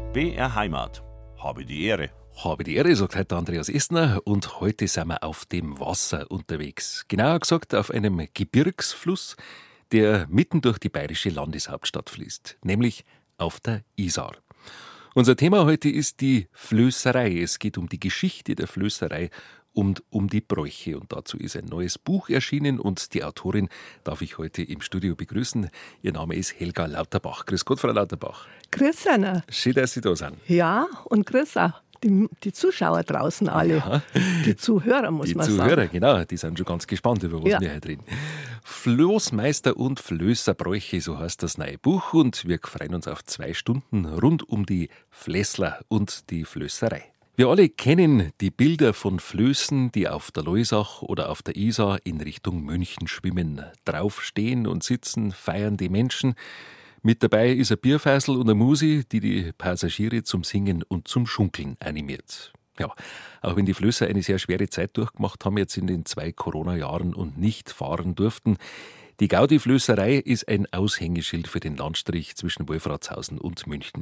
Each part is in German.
BR Heimat. Habe die Ehre. Habe die Ehre, sagt heute Andreas Esner, und heute sind wir auf dem Wasser unterwegs. Genauer gesagt auf einem Gebirgsfluss, der mitten durch die bayerische Landeshauptstadt fließt, nämlich auf der Isar. Unser Thema heute ist die Flößerei. Es geht um die Geschichte der Flößerei und um die Bräuche. Und dazu ist ein neues Buch erschienen und die Autorin darf ich heute im Studio begrüßen. Ihr Name ist Helga Lauterbach. Grüß Gott, Frau Lauterbach. Grüß Anna. Schön, dass Sie da sind. Ja, und grüß auch die Zuschauer draußen alle. Ja. Die Zuhörer, muss man sagen. Die Zuhörer, genau, die sind schon ganz gespannt, über was wir heute reden. Floßmeister und Flößerbräuche, so heißt das neue Buch. Und wir freuen uns auf 2 Stunden rund um die Fläßler und die Flößerei. Wir alle kennen die Bilder von Flößen, die auf der Loisach oder auf der Isar in Richtung München schwimmen. Drauf stehen und sitzen feiernde Menschen. Mit dabei ist ein Bierfeisel und eine Musi, die die Passagiere zum Singen und zum Schunkeln animiert. Ja, auch wenn die Flößer eine sehr schwere Zeit durchgemacht haben, jetzt in den 2 Corona-Jahren und nicht fahren durften. Die Gaudi-Flößerei ist ein Aushängeschild für den Landstrich zwischen Wolfratshausen und München.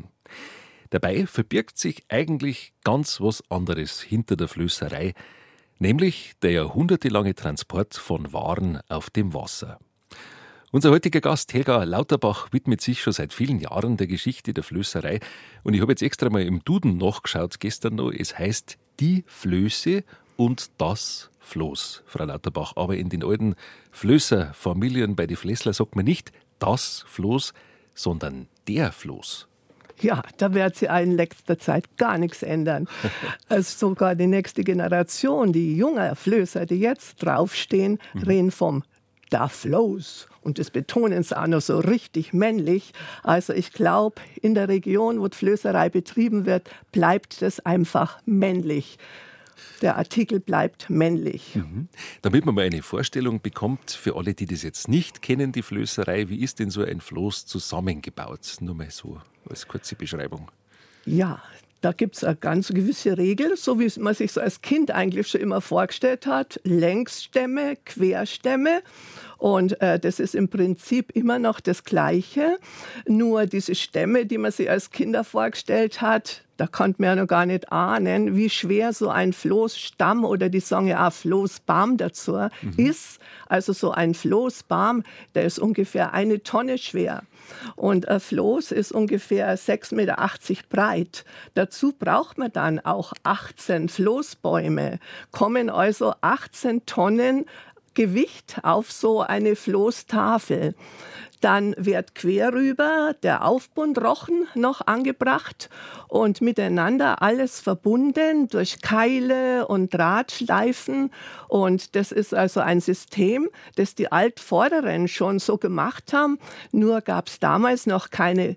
Dabei verbirgt sich eigentlich ganz was anderes hinter der Flößerei, nämlich der jahrhundertelange Transport von Waren auf dem Wasser. Unser heutiger Gast, Helga Lauterbach, widmet sich schon seit vielen Jahren der Geschichte der Flößerei. Und ich habe jetzt extra mal im Duden nachgeschaut, gestern noch. Es heißt die Flöße und das Floß, Frau Lauterbach. Aber in den alten Flößerfamilien bei den Fläßler sagt man nicht das Floß, sondern der Floß. Ja, da wird sich in letzter Zeit gar nichts ändern. Also sogar die nächste Generation, die jungen Flößer, die jetzt draufstehen, reden vom der Floß. Und das betonen sie auch noch so richtig männlich. Also ich glaube, in der Region, wo die Flößerei betrieben wird, bleibt das einfach männlich. Der Artikel bleibt männlich. Damit man mal eine Vorstellung bekommt, für alle, die das jetzt nicht kennen, die Flößerei, wie ist denn so ein Floß zusammengebaut? Nur mal so als kurze Beschreibung. Ja, da gibt es eine ganz gewisse Regel, so wie man sich so als Kind eigentlich schon immer vorgestellt hat. Längsstämme, Querstämme. Und das ist im Prinzip immer noch das Gleiche. Nur diese Stämme, die man sich als Kinder vorgestellt hat, da konnte man ja noch gar nicht ahnen, wie schwer so ein Floßstamm oder die sagen ja auch Floßbaum dazu ist. Also so ein Floßbaum, der ist ungefähr 1 Tonne schwer. Und ein Floß ist ungefähr 6,80 Meter breit. Dazu braucht man dann auch 18 Floßbäume. Kommen also 18 Tonnen Gewicht auf so eine Floßtafel. Dann wird quer rüber der Aufbundrochen noch angebracht und miteinander alles verbunden durch Keile und Drahtschleifen. Und das ist also ein System, das die Altvorderen schon so gemacht haben. Nur gab es damals noch keine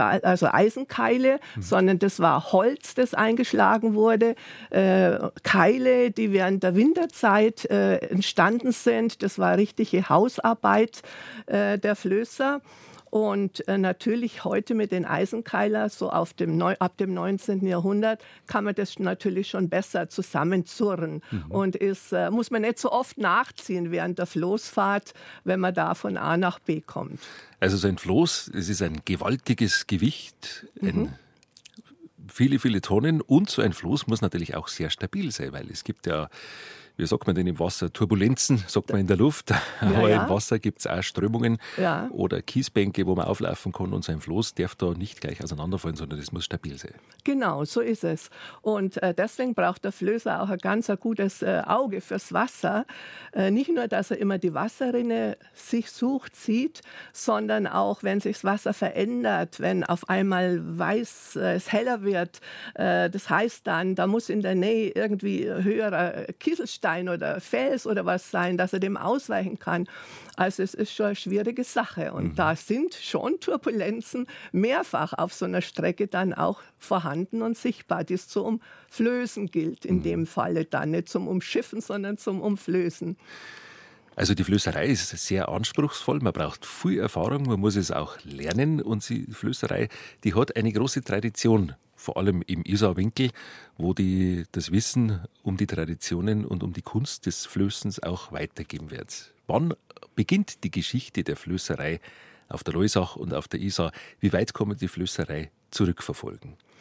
Eisenkeile, sondern das war Holz, das eingeschlagen wurde. Keile, die während der Winterzeit entstanden sind. Das war richtige Hausarbeit der Flößer. Und natürlich heute mit den Eisenkeilern, so ab dem 19. Jahrhundert, kann man das natürlich schon besser zusammenzurren. Und muss man nicht so oft nachziehen während der Floßfahrt, wenn man da von A nach B kommt. Also so ein Floß, es ist ein gewaltiges Gewicht, viele, viele Tonnen. Und so ein Floß muss natürlich auch sehr stabil sein, weil es gibt ja, wie sagt man denn im Wasser, Turbulenzen, sagt man in der Luft, aber im Wasser gibt es auch Strömungen oder Kiesbänke, wo man auflaufen kann, und so ein Floß darf da nicht gleich auseinanderfallen, sondern das muss stabil sein. Genau, so ist es. Und deswegen braucht der Flößer auch ein ganz gutes Auge fürs Wasser. Nicht nur, dass er immer die Wasserrinne sich sucht, sieht, sondern auch, wenn sich das Wasser verändert, wenn auf einmal es heller wird, das heißt dann, da muss in der Nähe irgendwie höherer Kieselstein oder Fels oder was sein, dass er dem ausweichen kann. Also es ist schon eine schwierige Sache. Und da sind schon Turbulenzen mehrfach auf so einer Strecke dann auch vorhanden und sichtbar, die es zu umflößen gilt. In dem Falle dann nicht zum Umschiffen, sondern zum Umflößen. Also die Flößerei ist sehr anspruchsvoll, man braucht viel Erfahrung, man muss es auch lernen, und die Flößerei, die hat eine große Tradition, vor allem im Isarwinkel, wo das Wissen um die Traditionen und um die Kunst des Flößens auch weitergeben wird. Wann beginnt die Geschichte der Flößerei auf der Loisach und auf der Isar? Wie weit kann man die Flößerei zurückverfolgen?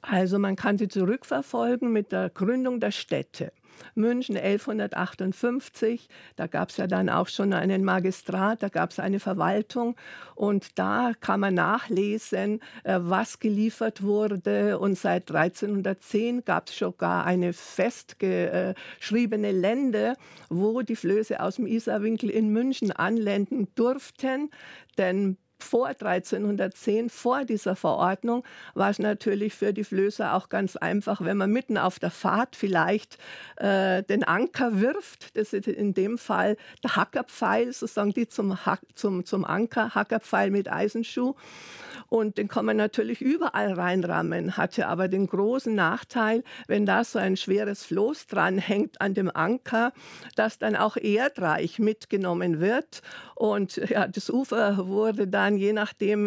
Also man kann sie zurückverfolgen mit der Gründung der Städte. München 1158, da gab es ja dann auch schon einen Magistrat, da gab es eine Verwaltung und da kann man nachlesen, was geliefert wurde. Und seit 1310 gab es sogar eine festgeschriebene Lände, wo die Flöße aus dem Isarwinkel in München anlenden durften, denn vor 1310, vor dieser Verordnung, war es natürlich für die Flößer auch ganz einfach, wenn man mitten auf der Fahrt vielleicht den Anker wirft. Das ist in dem Fall der Hackerpfeil, sozusagen die zum Anker, Hackerpfeil mit Eisenschuh. Und den kann man natürlich überall reinrammen, hatte aber den großen Nachteil, wenn da so ein schweres Floß dran hängt an dem Anker, dass dann auch erdreich mitgenommen wird. Und ja, das Ufer wurde dann je nachdem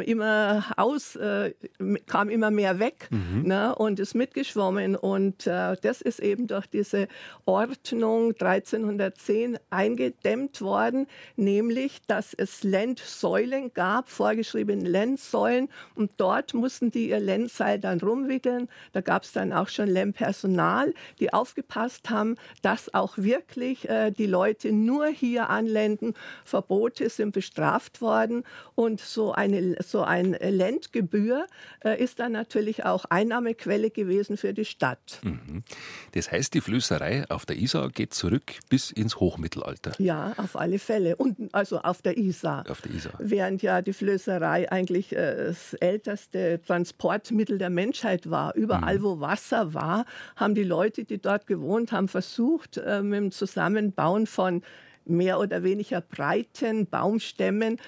kam immer mehr weg, ne, und ist mitgeschwommen. Und das ist eben durch diese Ordnung 1310 eingedämmt worden, nämlich, dass es Lendsäulen gab, vorgeschriebene Lendsäulen. Und dort mussten die ihr Lendseil dann rumwickeln. Da gab es dann auch schon Lendpersonal, die aufgepasst haben, dass auch wirklich die Leute nur hier anlenden. Verbote sind bestraft worden. Und so ein Lendgebühr ist dann natürlich auch Einnahmequelle gewesen für die Stadt. Das heißt, die Flößerei auf der Isar geht zurück bis ins Hochmittelalter. Ja, auf alle Fälle. Und also auf der Isar. Auf der Isar. Während ja die Flößerei eigentlich das älteste Transportmittel der Menschheit war. Überall, wo Wasser war, haben die Leute, die dort gewohnt haben, versucht, mit dem Zusammenbauen von mehr oder weniger breiten Baumstämmen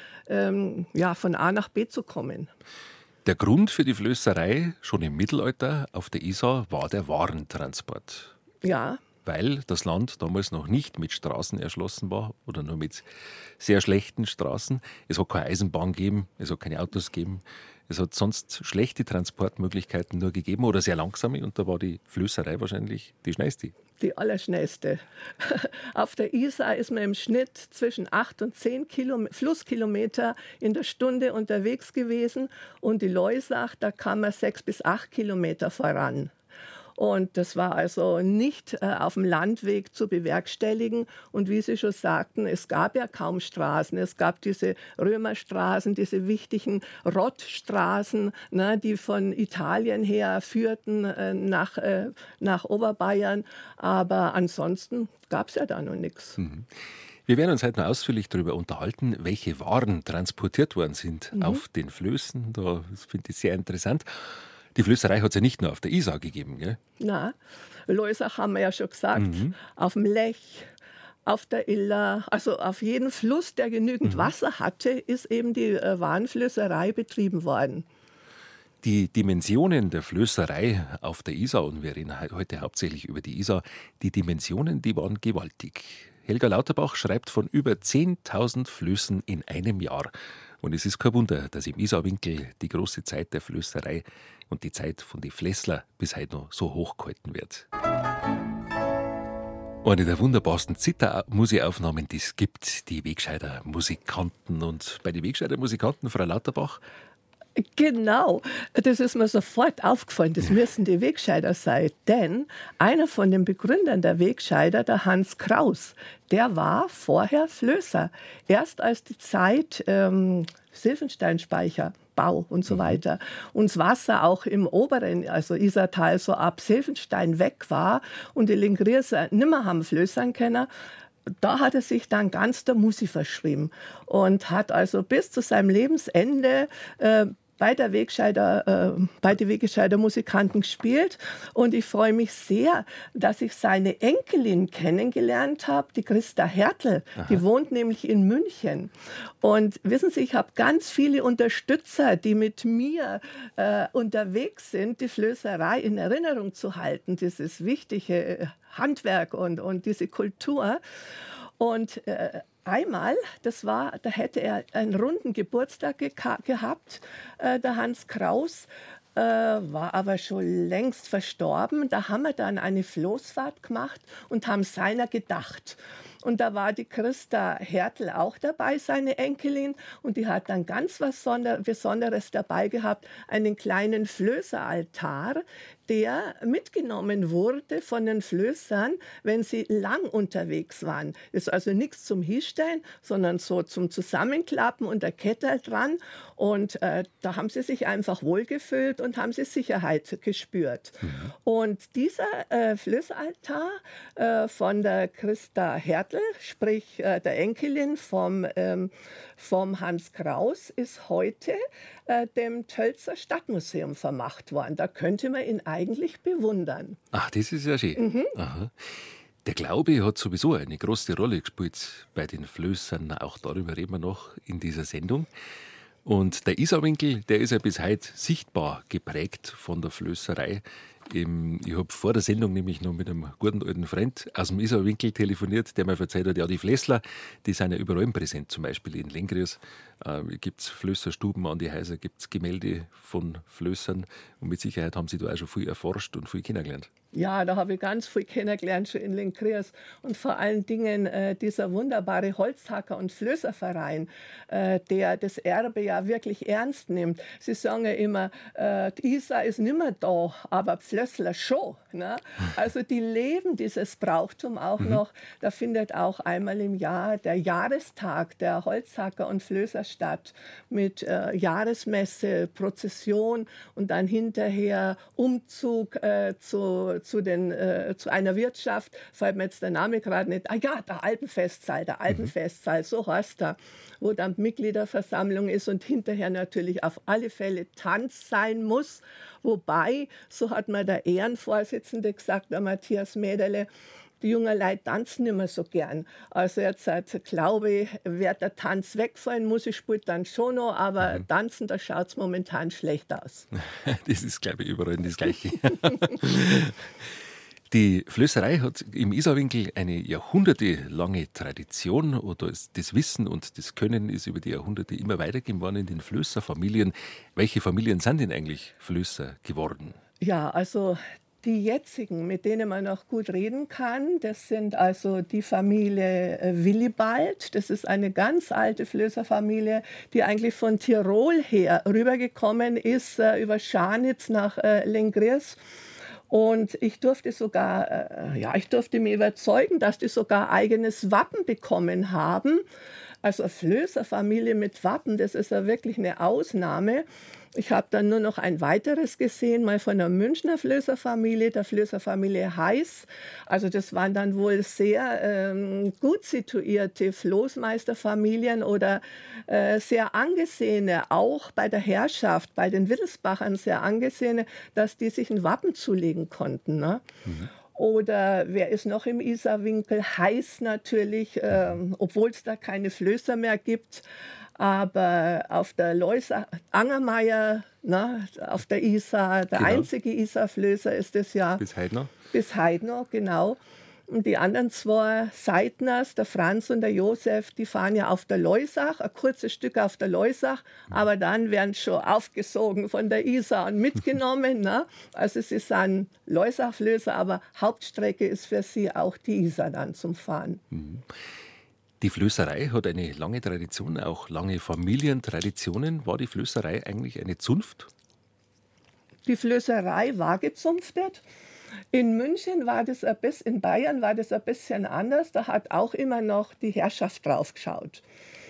von A nach B zu kommen. Der Grund für die Flößerei schon im Mittelalter auf der Isar war der Warentransport. Ja. Weil das Land damals noch nicht mit Straßen erschlossen war oder nur mit sehr schlechten Straßen. Es hat keine Eisenbahn gegeben, es hat keine Autos gegeben. Es hat sonst schlechte Transportmöglichkeiten nur gegeben oder sehr langsame und da war die Flößerei wahrscheinlich die schnellste. Die allerschnellste. Auf der Isar ist man im Schnitt zwischen 8 und 10 Flusskilometer in der Stunde unterwegs gewesen und die Loisach, da kam man 6 bis 8 Kilometer voran. Und das war also nicht auf dem Landweg zu bewerkstelligen. Und wie Sie schon sagten, es gab ja kaum Straßen. Es gab diese Römerstraßen, diese wichtigen Rottstraßen, ne, die von Italien her führten nach Oberbayern. Aber ansonsten gab es ja da noch nichts. Wir werden uns heute noch ausführlich darüber unterhalten, welche Waren transportiert worden sind auf den Flößen. Das finde ich sehr interessant. Die Flößerei hat es ja nicht nur auf der Isar gegeben, gell? Na, Loisach haben wir ja schon gesagt, auf dem Lech, auf der Iller, also auf jeden Fluss, der genügend Wasser hatte, ist eben die Warenflößerei betrieben worden. Die Dimensionen der Flößerei auf der Isar, und wir reden heute hauptsächlich über die Isar, die Dimensionen, die waren gewaltig. Helga Lauterbach schreibt von über 10.000 Flößen in einem Jahr. Und es ist kein Wunder, dass im Isarwinkel die große Zeit der Flößerei und die Zeit von den Flässler bis heute noch so hochgehalten wird. Eine der wunderbarsten Zither-Musikaufnahmen, die es gibt, die Wegscheider Musikanten. Und bei den Wegscheider Musikanten, Frau Lauterbach, Genau, das ist mir sofort aufgefallen, das müssen die Wegscheider sein, denn einer von den Begründern der Wegscheider, der Hans Kraus, der war vorher Flößer. Erst als die Zeit Silfensteinspeicher, Bau und so weiter, und das Wasser auch im oberen, also Isartal, so ab Silfenstein weg war und die Lingrierser nimmer haben flößern können, da hat er sich dann ganz der Musik verschrieben und hat also bis zu seinem Lebensende bei den Wegscheider Musikanten gespielt. Und ich freue mich sehr, dass ich seine Enkelin kennengelernt habe, die Christa Hertel. Aha. Die wohnt nämlich in München. Und wissen Sie, ich habe ganz viele Unterstützer, die mit mir unterwegs sind, die Flößerei in Erinnerung zu halten, dieses wichtige Handwerk und diese Kultur. Und einmal, da hätte er einen runden Geburtstag gehabt, der Hans Kraus, war aber schon längst verstorben. Da haben wir dann eine Floßfahrt gemacht und haben seiner gedacht. Und da war die Christa Hertel auch dabei, seine Enkelin. Und die hat dann ganz was Besonderes dabei gehabt, einen kleinen Flößeraltar, der mitgenommen wurde von den Flößern, wenn sie lang unterwegs waren. Das ist also nichts zum Hinstellen, sondern so zum Zusammenklappen und der Kette dran. Und da haben sie sich einfach wohlgefühlt und haben sie Sicherheit gespürt. Und dieser Flößeraltar von der Christa Hertel, sprich der Enkelin vom Hans Kraus, ist heute dem Tölzer Stadtmuseum vermacht worden. Da könnte man ihn eigentlich bewundern. Ach, das ist ja schön. Aha. Der Glaube hat sowieso eine große Rolle gespielt bei den Flößern. Auch darüber reden wir noch in dieser Sendung. Und der Isarwinkel, der ist ja bis heute sichtbar geprägt von der Flößerei. Ich habe vor der Sendung nämlich noch mit einem guten alten Freund aus dem Isarwinkel telefoniert, der mir erzählt hat, ja, die Flessler, die sind ja überall präsent, zum Beispiel in Lenggries gibt es Flößerstuben an die Häuser, gibt es Gemälde von Flößern und mit Sicherheit haben sie da auch schon viel erforscht und viel kennengelernt. Ja, da habe ich ganz viel kennengelernt schon in Lenggries und vor allen Dingen dieser wunderbare Holzhacker- und Flößerverein, der das Erbe ja wirklich ernst nimmt. Sie sagen ja immer, die Isar ist nicht mehr da, aber Pflössler schon. Ne? Also die leben dieses Brauchtum auch noch. Da findet auch einmal im Jahr der Jahrestag der Holzhacker und Flößer statt mit Jahresmesse, Prozession und dann hinterher Umzug zu einer Wirtschaft, fällt mir jetzt der Name gerade nicht, der Alpenfestsaal, so heißt er, wo dann Mitgliederversammlung ist und hinterher natürlich auf alle Fälle Tanz sein muss, wobei, so hat mir der Ehrenvorsitzende gesagt, der Matthias Mäderle, die jungen Leute tanzen nicht mehr so gern. Also jetzt glaube ich, wird der Tanz wegfallen, Musik spielt dann schon noch, aber tanzen, da schaut es momentan schlecht aus. Das ist, glaube ich, überall das Gleiche. Die Flößerei hat im Isarwinkel eine jahrhundertelange Tradition. Oder das Wissen und das Können ist über die Jahrhunderte immer weitergegeben worden in den Flößerfamilien. Welche Familien sind denn eigentlich Flößer geworden? Ja, also die jetzigen, mit denen man noch gut reden kann, das sind also die Familie Willibald. Das ist eine ganz alte Flößerfamilie, die eigentlich von Tirol her rübergekommen ist, über Scharnitz nach Lenggries. Und ich durfte mich überzeugen, dass die sogar eigenes Wappen bekommen haben. Also eine Flößerfamilie mit Wappen, das ist ja wirklich eine Ausnahme. Ich habe dann nur noch ein weiteres gesehen, mal von einer Münchner Flößerfamilie, der Flößerfamilie Heiß. Also das waren dann wohl sehr gut situierte Floßmeisterfamilien oder sehr angesehene, auch bei der Herrschaft, bei den Wittelsbachern sehr angesehene, dass die sich ein Wappen zulegen konnten. Ne? Oder wer ist noch im Isarwinkel? Heiß natürlich, obwohl es da keine Flößer mehr gibt. Aber auf der Angermeier, auf der Isar, der einzige Isarflößer ist es ja. Bis heute noch? Bis heute noch, genau. Und die anderen zwei Seidners, der Franz und der Josef, die fahren ja auf der Leusach, ein kurzes Stück auf der Leusach, aber dann werden schon aufgesogen von der Isar und mitgenommen. Ne? Also sie sind Leusachflößer, aber Hauptstrecke ist für sie auch die Isar dann zum Fahren. Die Flößerei hat eine lange Tradition, auch lange Familientraditionen. War die Flößerei eigentlich eine Zunft? Die Flößerei war gezunftet. In München in Bayern war das ein bisschen anders. Da hat auch immer noch die Herrschaft drauf geschaut.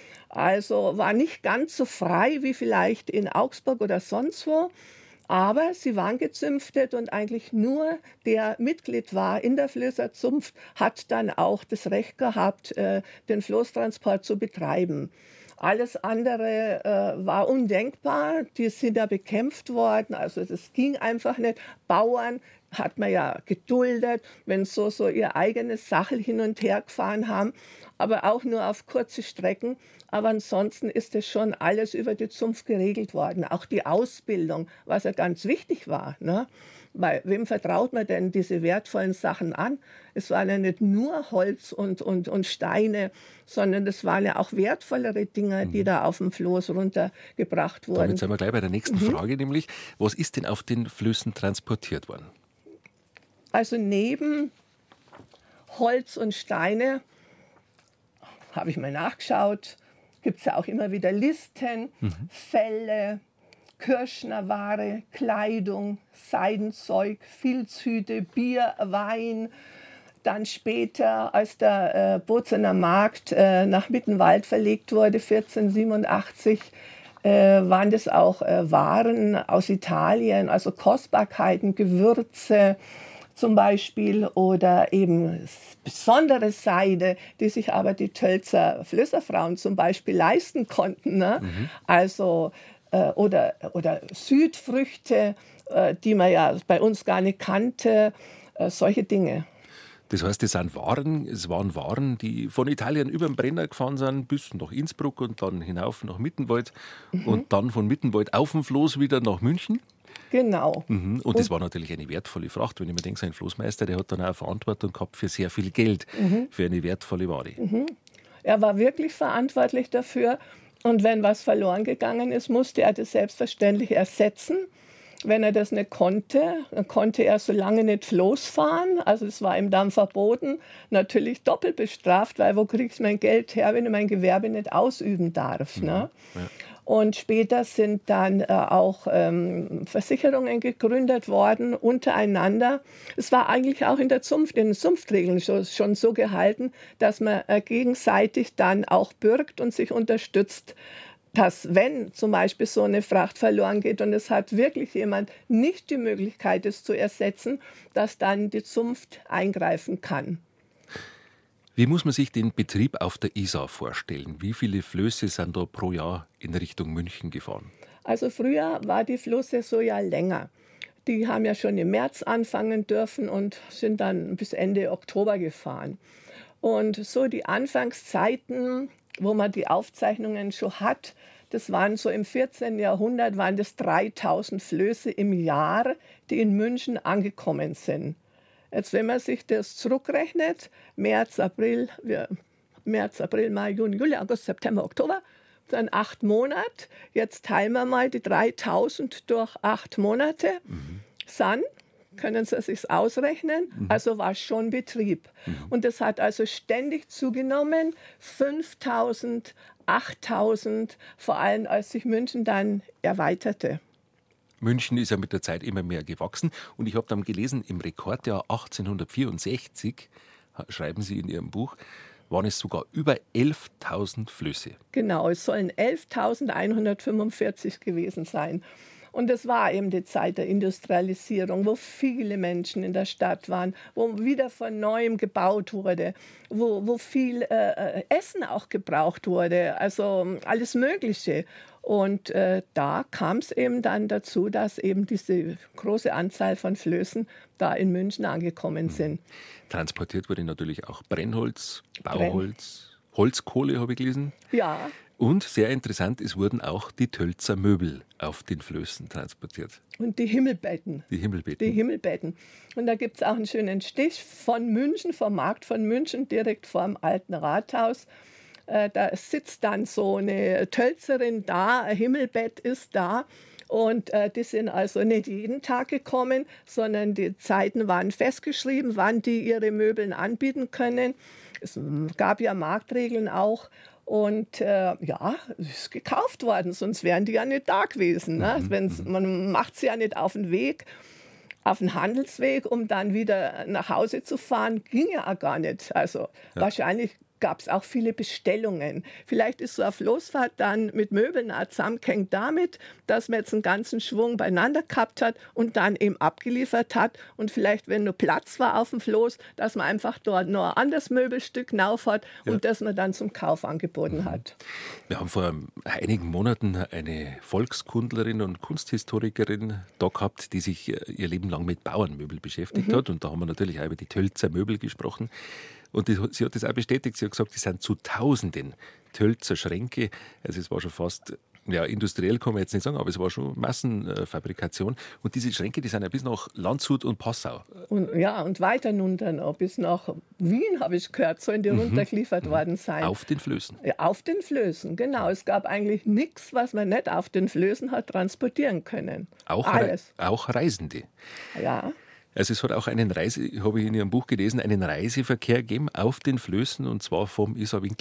Also war nicht ganz so frei wie vielleicht in Augsburg oder sonst wo. Aber sie waren gezünftet und eigentlich nur der Mitglied war in der Flößerzunft, hat dann auch das Recht gehabt, den Floßtransport zu betreiben. Alles andere war undenkbar. Die sind ja bekämpft worden. Also das ging einfach nicht. Bauern hat man ja geduldet, wenn so ihr eigenes Sachel hin und her gefahren haben, aber auch nur auf kurze Strecken. Aber ansonsten ist es schon alles über die Zunft geregelt worden. Auch die Ausbildung, was ja ganz wichtig war. Ne? Weil wem vertraut man denn diese wertvollen Sachen an? Es waren ja nicht nur Holz und Steine, sondern es waren ja auch wertvollere Dinge, die da auf dem Floß runtergebracht wurden. Damit sind wir gleich bei der nächsten Frage, nämlich, was ist denn auf den Flößen transportiert worden? Also neben Holz und Steine habe ich mal nachgeschaut, gibt es ja auch immer wieder Listen, Felle, Kirschnerware, Kleidung, Seidenzeug, Filzhüte, Bier, Wein. Dann später, als der Bozener Markt nach Mittenwald verlegt wurde, 1487, waren das auch Waren aus Italien, also Kostbarkeiten, Gewürze zum Beispiel oder eben besondere Seide, die sich aber die Tölzer Flößerfrauen zum Beispiel leisten konnten. Ne? Also oder Südfrüchte, die man ja bei uns gar nicht kannte, solche Dinge. Das heißt, es waren Waren, die von Italien über den Brenner gefahren sind bis nach Innsbruck und dann hinauf nach Mittenwald und dann von Mittenwald auf dem Floß wieder nach München. Genau. Und das war natürlich eine wertvolle Fracht. Wenn ich mir denke, so ein Floßmeister, der hat dann auch Verantwortung gehabt für sehr viel Geld, für eine wertvolle Ware. Er war wirklich verantwortlich dafür. Und wenn was verloren gegangen ist, musste er das selbstverständlich ersetzen. Wenn er das nicht konnte, dann konnte er so lange nicht Floß fahren. Also es war ihm dann verboten, natürlich doppelt bestraft, weil wo kriege ich mein Geld her, wenn ich mein Gewerbe nicht ausüben darf. Ne? Ja. Und später sind dann auch Versicherungen gegründet worden untereinander. Es war eigentlich auch in den Zunftregeln schon so gehalten, dass man gegenseitig dann auch bürgt und sich unterstützt, dass wenn zum Beispiel so eine Fracht verloren geht und es hat wirklich jemand nicht die Möglichkeit, es zu ersetzen, dass dann die Zunft eingreifen kann. Wie muss man sich den Betrieb auf der Isar vorstellen? Wie viele Flöße sind da pro Jahr in Richtung München gefahren? Also früher war die Flusssaison ja länger. Die haben ja schon im März anfangen dürfen und sind dann bis Ende Oktober gefahren. Und so die Anfangszeiten, wo man die Aufzeichnungen schon hat, das waren so im 14. Jahrhundert, waren das 3000 Flöße im Jahr, die in München angekommen sind. Jetzt, wenn man sich das zurückrechnet, März, April, Mai, Juni, Juli, August, September, Oktober, dann 8 Monate. Jetzt teilen wir mal die 3000 durch 8 Monate. Sind, können Sie sich ausrechnen, also war schon Betrieb. Und das hat also ständig zugenommen, 5000, 8000, vor allem als sich München dann erweiterte. München ist ja mit der Zeit immer mehr gewachsen. Und ich habe dann gelesen, im Rekordjahr 1864, schreiben Sie in Ihrem Buch, waren es sogar über 11.000 Flöße. Genau, es sollen 11.145 gewesen sein. Und es war eben die Zeit der Industrialisierung, wo viele Menschen in der Stadt waren, wo wieder von Neuem gebaut wurde, wo viel Essen auch gebraucht wurde, also alles Mögliche. Und da kam es eben dann dazu, dass eben diese große Anzahl von Flößen da in München angekommen sind. Transportiert wurde natürlich auch Brennholz, Bauholz, Holzkohle, habe ich gelesen. Ja. Und sehr interessant, es wurden auch die Tölzer Möbel auf den Flößen transportiert. Und die Himmelbetten. Die Himmelbetten. Und da gibt es auch einen schönen Stich von München, vom Markt von München, direkt vor dem alten Rathaus. Da sitzt dann so eine Tölzerin da, ein Himmelbett ist da. Und die sind also nicht jeden Tag gekommen, sondern die Zeiten waren festgeschrieben, wann die ihre Möbeln anbieten können. Es gab ja Marktregeln auch. Und ja, es ist gekauft worden, sonst wären die ja nicht da gewesen. Ne? Man macht sie ja nicht auf den Weg, auf den Handelsweg, um dann wieder nach Hause zu fahren, ging ja auch gar nicht. Also wahrscheinlich gab es auch viele Bestellungen. Vielleicht ist so eine Floßfahrt dann mit Möbeln auch zusammengehängt damit, dass man jetzt einen ganzen Schwung beieinander gehabt hat und dann eben abgeliefert hat. Und vielleicht, wenn nur Platz war auf dem Floß, dass man einfach dort noch ein anderes Möbelstück hinauf hat und das man dann zum Kauf angeboten hat. Wir haben vor einigen Monaten eine Volkskundlerin und Kunsthistorikerin da gehabt, die sich ihr Leben lang mit Bauernmöbel beschäftigt hat. Und da haben wir natürlich auch über die Tölzer Möbel gesprochen. Und sie hat das auch bestätigt. Sie hat gesagt, es sind zu Tausenden Tölzer Schränke. Also es war schon fast, ja, industriell kann man jetzt nicht sagen, aber es war schon Massenfabrikation. Und diese Schränke, die sind ja bis nach Landshut und Passau. Und weiter runter noch, bis nach Wien, habe ich gehört, sollen die runtergeliefert worden sein. Auf den Flößen. Ja, auf den Flößen, genau. Es gab eigentlich nichts, was man nicht auf den Flößen hat transportieren können. Alles. Auch Reisende. Ja. Also es hat auch habe ich in Ihrem Buch gelesen, einen Reiseverkehr gegeben auf den Flößen und zwar vom Isarwinkel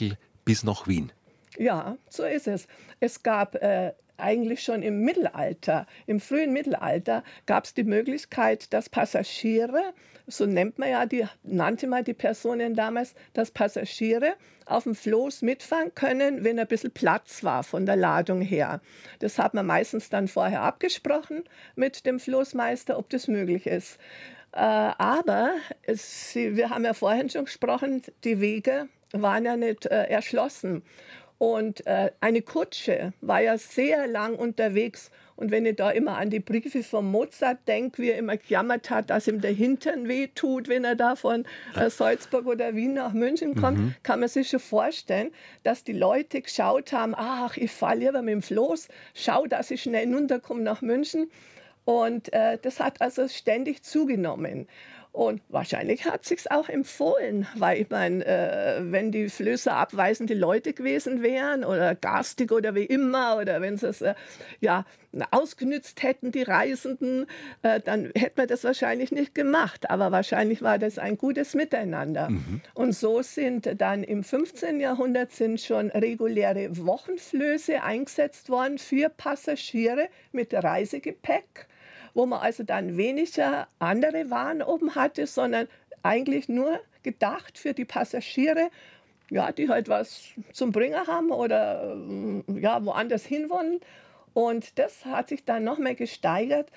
bis nach Wien. Ja, so ist es. Es gab eigentlich schon im Mittelalter, im frühen Mittelalter, gab es die Möglichkeit, dass Passagiere, so nannte man die Personen damals, dass Passagiere auf dem Floß mitfahren können, wenn ein bisschen Platz war von der Ladung her. Das hat man meistens dann vorher abgesprochen mit dem Floßmeister, ob das möglich ist. Aber wir haben ja vorhin schon gesprochen, die Wege waren ja nicht erschlossen. Und eine Kutsche war ja sehr lang unterwegs. Und wenn ich da immer an die Briefe von Mozart denke, wie er immer gejammert hat, dass ihm der Hintern wehtut, wenn er da von Salzburg oder Wien nach München kommt, kann man sich schon vorstellen, dass die Leute geschaut haben, ach, ich fahre lieber mit dem Floß, schau, dass ich schnell runterkomme nach München. Und das hat also ständig zugenommen. Und wahrscheinlich hat es sich auch empfohlen, weil ich meine, wenn die Flößer abweisende Leute gewesen wären oder garstig oder wie immer, oder wenn sie es ausgenützt hätten, die Reisenden, dann hätte man das wahrscheinlich nicht gemacht. Aber wahrscheinlich war das ein gutes Miteinander. Und so sind dann im 15. Jahrhundert schon reguläre Wochenflöße eingesetzt worden für Passagiere mit Reisegepäck, wo man also dann weniger andere Waren oben hatte, sondern eigentlich nur gedacht für die Passagiere, ja, die halt was zum Bringen haben oder woanders hinwollen. Und das hat sich dann noch mehr gesteigert,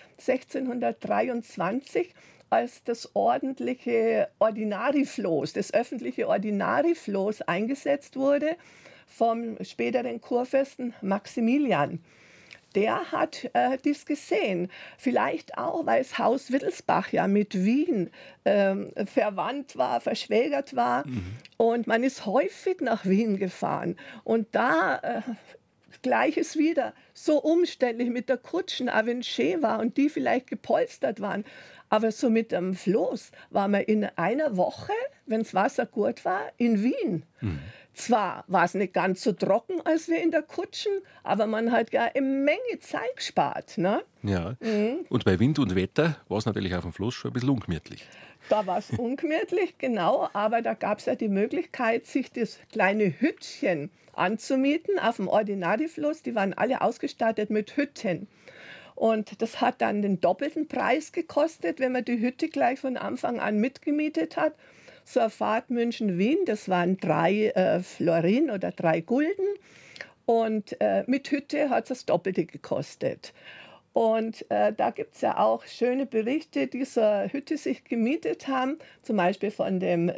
1623, als das ordentliche Ordinarifloß, das öffentliche Ordinarifloß eingesetzt wurde vom späteren Kurfürsten Maximilian. Der hat dies gesehen. Vielleicht auch, weil das Haus Wittelsbach ja mit Wien verwandt war, verschwägert war. Und man ist häufig nach Wien gefahren. Und da Gleiches wieder, so umständlich mit der Kutschen, auch wenn es schön war und die vielleicht gepolstert waren. Aber so mit dem Floß war man in einer Woche, wenn das Wasser gut war, in Wien. Zwar war es nicht ganz so trocken als wir in der Kutschen, aber man hat ja eine Menge Zeit gespart. Ne? Ja, und bei Wind und Wetter war es natürlich auf dem Floß schon ein bisschen ungemütlich. Da war es ungemütlich, genau, aber da gab es ja die Möglichkeit, sich das kleine Hüttchen anzumieten auf dem Ordinarifloß. Die waren alle ausgestattet mit Hütten. Und das hat dann den doppelten Preis gekostet, wenn man die Hütte gleich von Anfang an mitgemietet hat. So eine Fahrt München-Wien, das waren 3 Florin oder 3 Gulden. Und mit Hütte hat es das Doppelte gekostet. Und da gibt es ja auch schöne Berichte, die so eine Hütte sich gemietet haben, zum Beispiel von dem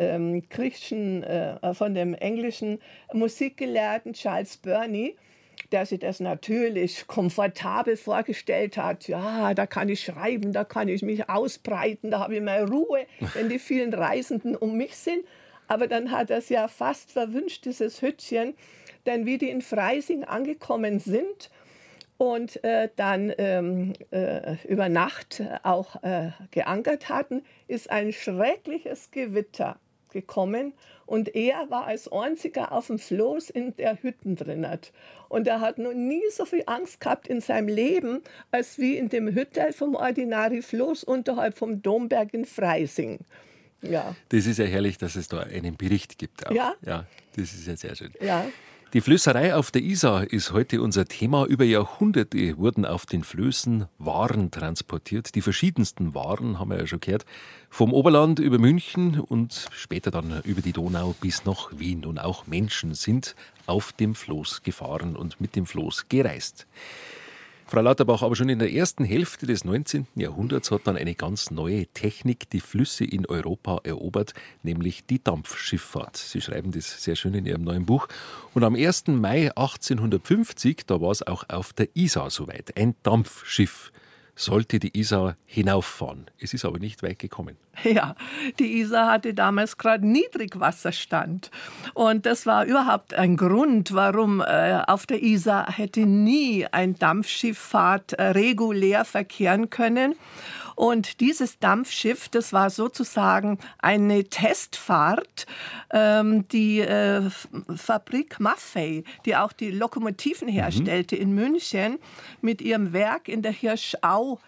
von dem englischen Musikgelehrten Charles Burney, der sich das natürlich komfortabel vorgestellt hat. Ja, da kann ich schreiben, da kann ich mich ausbreiten, da habe ich mehr Ruhe, wenn die vielen Reisenden um mich sind. Aber dann hat er es ja fast verwünscht, dieses Hüttchen, denn wie die in Freising angekommen sind und dann über Nacht auch geankert hatten, ist ein schreckliches Gewitter gekommen und er war als einziger auf dem Floß in der Hütte drin. Und er hat noch nie so viel Angst gehabt in seinem Leben, als wie in dem Hüttel vom Ordinarifloß unterhalb vom Domberg in Freising. Ja. Das ist ja herrlich, dass es da einen Bericht gibt. Auch. Ja. Ja, das ist ja sehr schön. Ja. Die Flößerei auf der Isar ist heute unser Thema. Über Jahrhunderte wurden auf den Flößen Waren transportiert. Die verschiedensten Waren, haben wir ja schon gehört, vom Oberland über München und später dann über die Donau bis nach Wien. Und auch Menschen sind auf dem Floß gefahren und mit dem Floß gereist. Frau Lauterbach, aber schon in der ersten Hälfte des 19. Jahrhunderts hat dann eine ganz neue Technik die Flüsse in Europa erobert, nämlich die Dampfschifffahrt. Sie schreiben das sehr schön in Ihrem neuen Buch. Und am 1. Mai 1850, da war es auch auf der Isar soweit. Ein Dampfschiff sollte die Isar hinauffahren. Es ist aber nicht weit gekommen. Ja, die Isar hatte damals gerade Niedrigwasserstand. Und das war überhaupt ein Grund, warum auf der Isar hätte nie ein Dampfschifffahrt regulär verkehren können. Und dieses Dampfschiff, das war sozusagen eine Testfahrt. Die Fabrik Maffei, die auch die Lokomotiven herstellte in München, mit ihrem Werk in der Hirschau,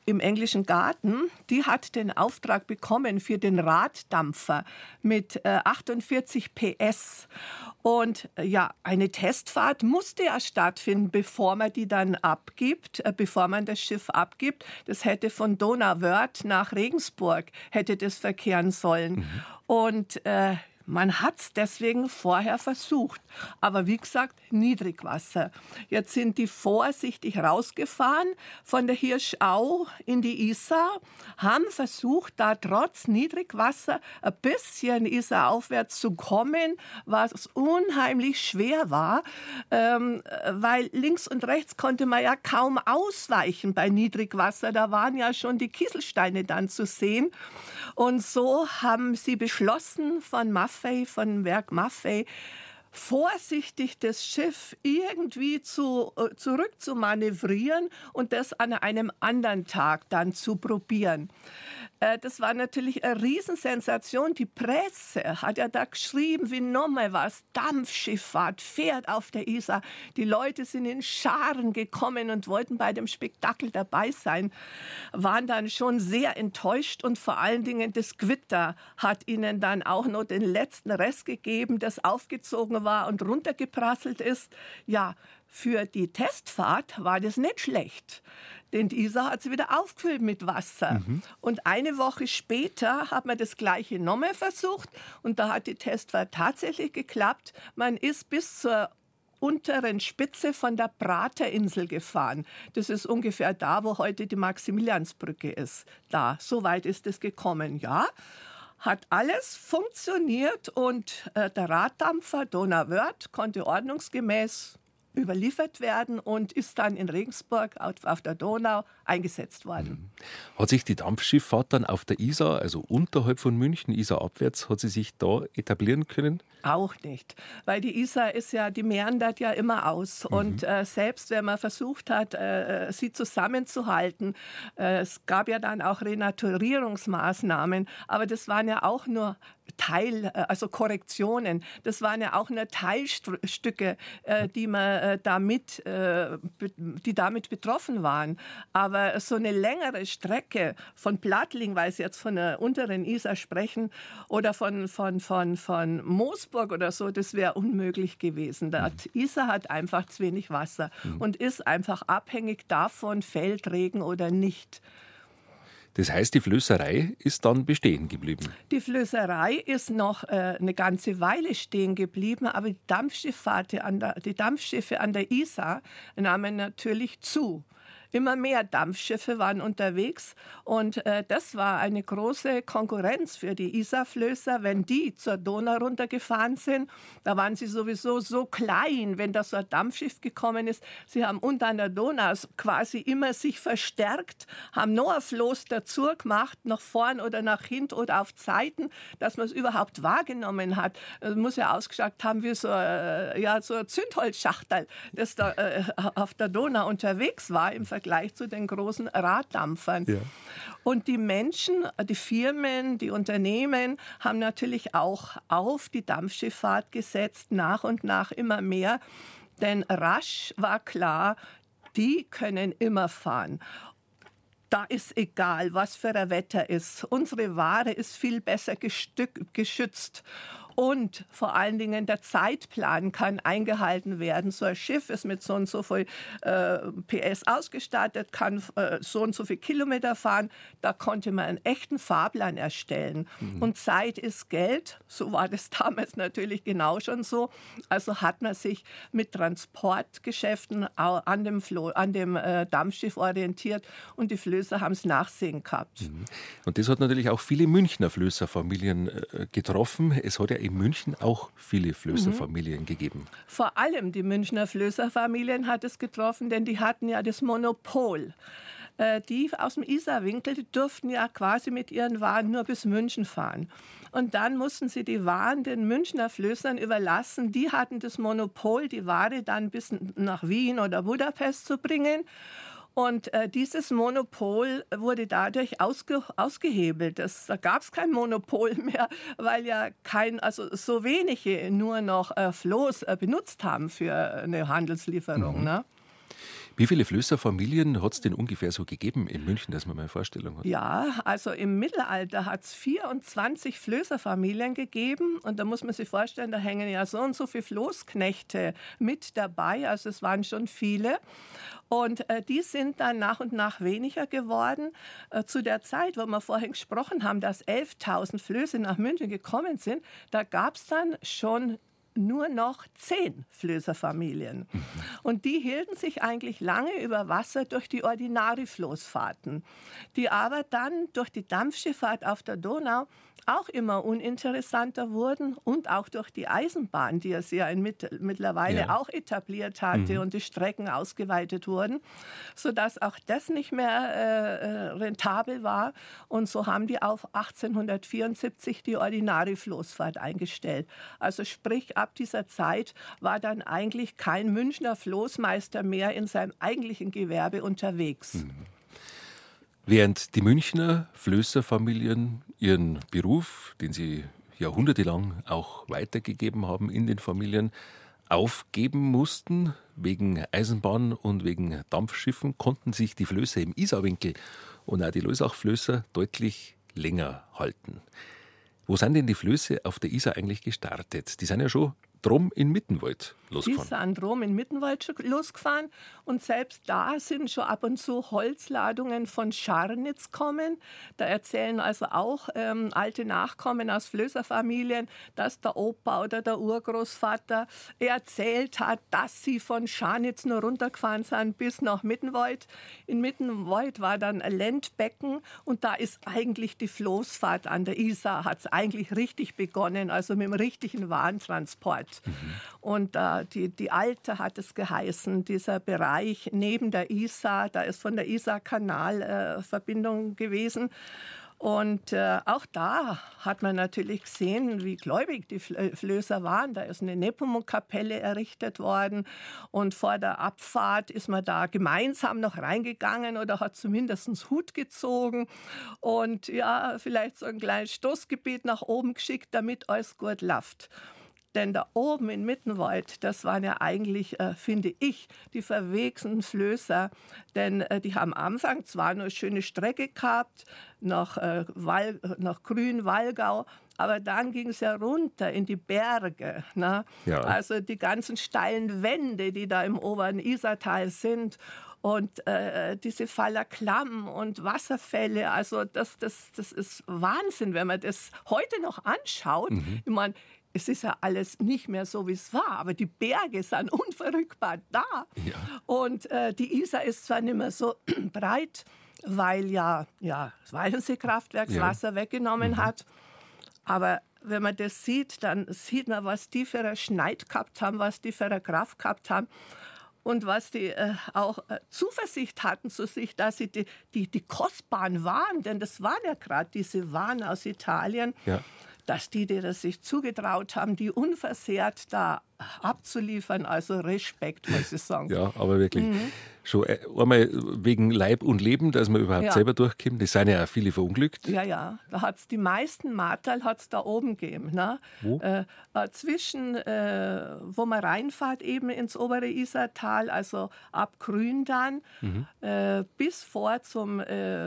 im Englischen Garten, die hat den Auftrag bekommen für den Raddampfer mit 48 PS. Und ja, eine Testfahrt musste ja stattfinden, bevor man die dann abgibt, bevor man das Schiff abgibt. Das hätte von Donauwörth nach Regensburg, hätte das verkehren sollen. Und man hat es deswegen vorher versucht. Aber wie gesagt, Niedrigwasser. Jetzt sind die vorsichtig rausgefahren von der Hirschau in die Isar, haben versucht, da trotz Niedrigwasser ein bisschen isaraufwärts zu kommen, was unheimlich schwer war, weil links und rechts konnte man ja kaum ausweichen bei Niedrigwasser. Da waren ja schon die Kieselsteine dann zu sehen. Und so haben sie beschlossen von Werk Maffei, vorsichtig das Schiff irgendwie zurück zu manövrieren und das an einem anderen Tag dann zu probieren. Das war natürlich eine Riesensensation. Die Presse hat ja da geschrieben, wie nochmal was, Dampfschifffahrt, fährt auf der Isar. Die Leute sind in Scharen gekommen und wollten bei dem Spektakel dabei sein, waren dann schon sehr enttäuscht und vor allen Dingen das Gewitter hat ihnen dann auch noch den letzten Rest gegeben, das aufgezogen war und runtergeprasselt ist. Ja, für die Testfahrt war das nicht schlecht, denn die Isar hat sie wieder aufgefüllt mit Wasser. Und eine Woche später hat man das Gleiche nochmal versucht und da hat die Testfahrt tatsächlich geklappt. Man ist bis zur unteren Spitze von der Praterinsel gefahren. Das ist ungefähr da, wo heute die Maximiliansbrücke ist. Da, so weit ist es gekommen, ja. Hat alles funktioniert und der Raddampfer Donauwörth konnte ordnungsgemäß überliefert werden und ist dann in Regensburg auf der Donau eingesetzt worden. Hat sich die Dampfschifffahrt dann auf der Isar, also unterhalb von München, Isarabwärts, hat sie sich da etablieren können? Auch nicht, weil die Isar ist ja, die meandert ja immer aus. Und selbst wenn man versucht hat, sie zusammenzuhalten, es gab ja dann auch Renaturierungsmaßnahmen, aber das waren ja auch nur also Korrektionen. Das waren ja auch nur Teilstücke, die damit betroffen waren. Aber so eine längere Strecke von Plattling, weil Sie jetzt von der unteren Isar sprechen, oder von Moosburg oder so, das wäre unmöglich gewesen. Die Isar hat einfach zu wenig Wasser und ist einfach abhängig davon, fällt Regen oder nicht. Das heißt, die Flößerei ist dann bestehen geblieben? Die Flößerei ist noch eine ganze Weile stehen geblieben, aber die Dampfschiffe an der Isar nahmen natürlich zu. Immer mehr Dampfschiffe waren unterwegs und das war eine große Konkurrenz für die Isarflößer. Wenn die zur Donau runtergefahren sind, da waren sie sowieso so klein, wenn da so ein Dampfschiff gekommen ist. Sie haben unter an der Donau quasi immer sich verstärkt, haben noch ein Floß dazu gemacht, nach vorn oder nach hinten oder auf Zeiten, dass man es überhaupt wahrgenommen hat. Das muss ja ausgeschaut haben wie so ein Zündholzschachtel, das da auf der Donau unterwegs war im Vergleich zu den großen Raddampfern. Ja. Und die Menschen, die Firmen, die Unternehmen haben natürlich auch auf die Dampfschifffahrt gesetzt, nach und nach immer mehr. Denn rasch war klar, die können immer fahren. Da ist egal, was für ein Wetter ist. Unsere Ware ist viel besser geschützt. Und vor allen Dingen der Zeitplan kann eingehalten werden. So ein Schiff ist mit so und so viel PS ausgestattet, kann so und so viel Kilometer fahren. Da konnte man einen echten Fahrplan erstellen. Und Zeit ist Geld. So war das damals natürlich genau schon so. Also hat man sich mit Transportgeschäften an dem Dampfschiff orientiert und die Flößer haben es Nachsehen gehabt. Und das hat natürlich auch viele Münchner Flößerfamilien getroffen. Es hat ja in München auch viele Flößerfamilien gegeben. Vor allem die Münchner Flößerfamilien hat es getroffen, denn die hatten ja das Monopol. Die aus dem Isarwinkel, die durften ja quasi mit ihren Waren nur bis München fahren. Und dann mussten sie die Waren den Münchner Flößern überlassen. Die hatten das Monopol, die Ware dann bis nach Wien oder Budapest zu bringen. Und dieses Monopol wurde dadurch ausgehebelt. Da gab es kein Monopol mehr, weil ja so wenige nur noch Floß benutzt haben für eine Handelslieferung. Ne? Wie viele Flößerfamilien hat es denn ungefähr so gegeben in München, dass man mal eine Vorstellung hat? Ja, also im Mittelalter hat es 24 Flößerfamilien gegeben. Und da muss man sich vorstellen, da hängen ja so und so viele Floßknechte mit dabei. Also es waren schon viele. Und die sind dann nach und nach weniger geworden. Zu der Zeit, wo wir vorhin gesprochen haben, dass 11.000 Flöße nach München gekommen sind, da gab es dann schon nur noch 10 Flößerfamilien. Und die hielten sich eigentlich lange über Wasser durch die Ordinarifloßfahrten, die aber dann durch die Dampfschifffahrt auf der Donau auch immer uninteressanter wurden und auch durch die Eisenbahn, die es ja mittlerweile auch etabliert hatte und die Strecken ausgeweitet wurden, sodass auch das nicht mehr rentabel war. Und so haben die auf 1874 die Ordinarifloßfahrt eingestellt. Also sprich, ab dieser Zeit war dann eigentlich kein Münchner Floßmeister mehr in seinem eigentlichen Gewerbe unterwegs. Während die Münchner Flößerfamilien ihren Beruf, den sie jahrhundertelang auch weitergegeben haben in den Familien, aufgeben mussten, wegen Eisenbahn und wegen Dampfschiffen, konnten sich die Flößer im Isarwinkel und auch die Loisach-Flößer deutlich länger halten. Wo sind denn die Flöße auf der Isar eigentlich gestartet? Die sind ja schon drum in Mittenwald losgefahren. Die sind drum in Mittenwald schon losgefahren und selbst da sind schon ab und zu Holzladungen von Scharnitz kommen. Da erzählen also auch alte Nachkommen aus Flößerfamilien, dass der Opa oder der Urgroßvater erzählt hat, dass sie von Scharnitz nur runtergefahren sind bis nach Mittenwald. In Mittenwald war dann ein Ländbecken und da ist eigentlich die Floßfahrt an der Isar, hat es eigentlich richtig begonnen, also mit dem richtigen Warentransport. Und die Alte hat es geheißen, dieser Bereich neben der Isar, da ist von der Isar-Kanal Verbindung gewesen. Und auch da hat man natürlich gesehen, wie gläubig die Flößer waren. Da ist eine Nepomuk-Kapelle errichtet worden. Und vor der Abfahrt ist man da gemeinsam noch reingegangen oder hat zumindest einen Hut gezogen. Und ja, vielleicht so ein kleines Stoßgebet nach oben geschickt, damit alles gut läuft. Denn da oben in Mittenwald, das waren ja eigentlich, finde ich, die verwegsten Flößer. Denn die haben am Anfang zwar nur eine schöne Strecke gehabt, nach Grün-Wallgau, aber dann ging es ja runter in die Berge. Ne? Ja. Also die ganzen steilen Wände, die da im oberen Isartal sind. Und diese Faller Klamm und Wasserfälle, also das ist Wahnsinn, wenn man das heute noch anschaut. Ich meine, es ist ja alles nicht mehr so, wie es war, aber die Berge sind unverrückbar da. Ja. Und die Isar ist zwar nicht mehr so breit, weil ja das Walchensee-Kraftwerk das Wasser weggenommen hat, aber wenn man das sieht, dann sieht man, was die für eine Schneid gehabt haben, was die für eine Kraft gehabt haben. Und was die auch Zuversicht hatten zu sich, dass sie die kostbaren Waren, denn das waren ja gerade diese Waren aus Italien, dass die das sich zugetraut haben, die unversehrt da abzuliefern. Also Respekt, muss ich sagen. Ja, aber wirklich. Schon einmal wegen Leib und Leben, dass man überhaupt selber durchkommt. Es sind ja auch viele verunglückt. Ja. Da hat es die meisten Marterl hat's da oben gegeben. Ne? Wo? Zwischen, wo man reinfährt, eben ins obere Isartal, also ab Grün dann, bis vor zum...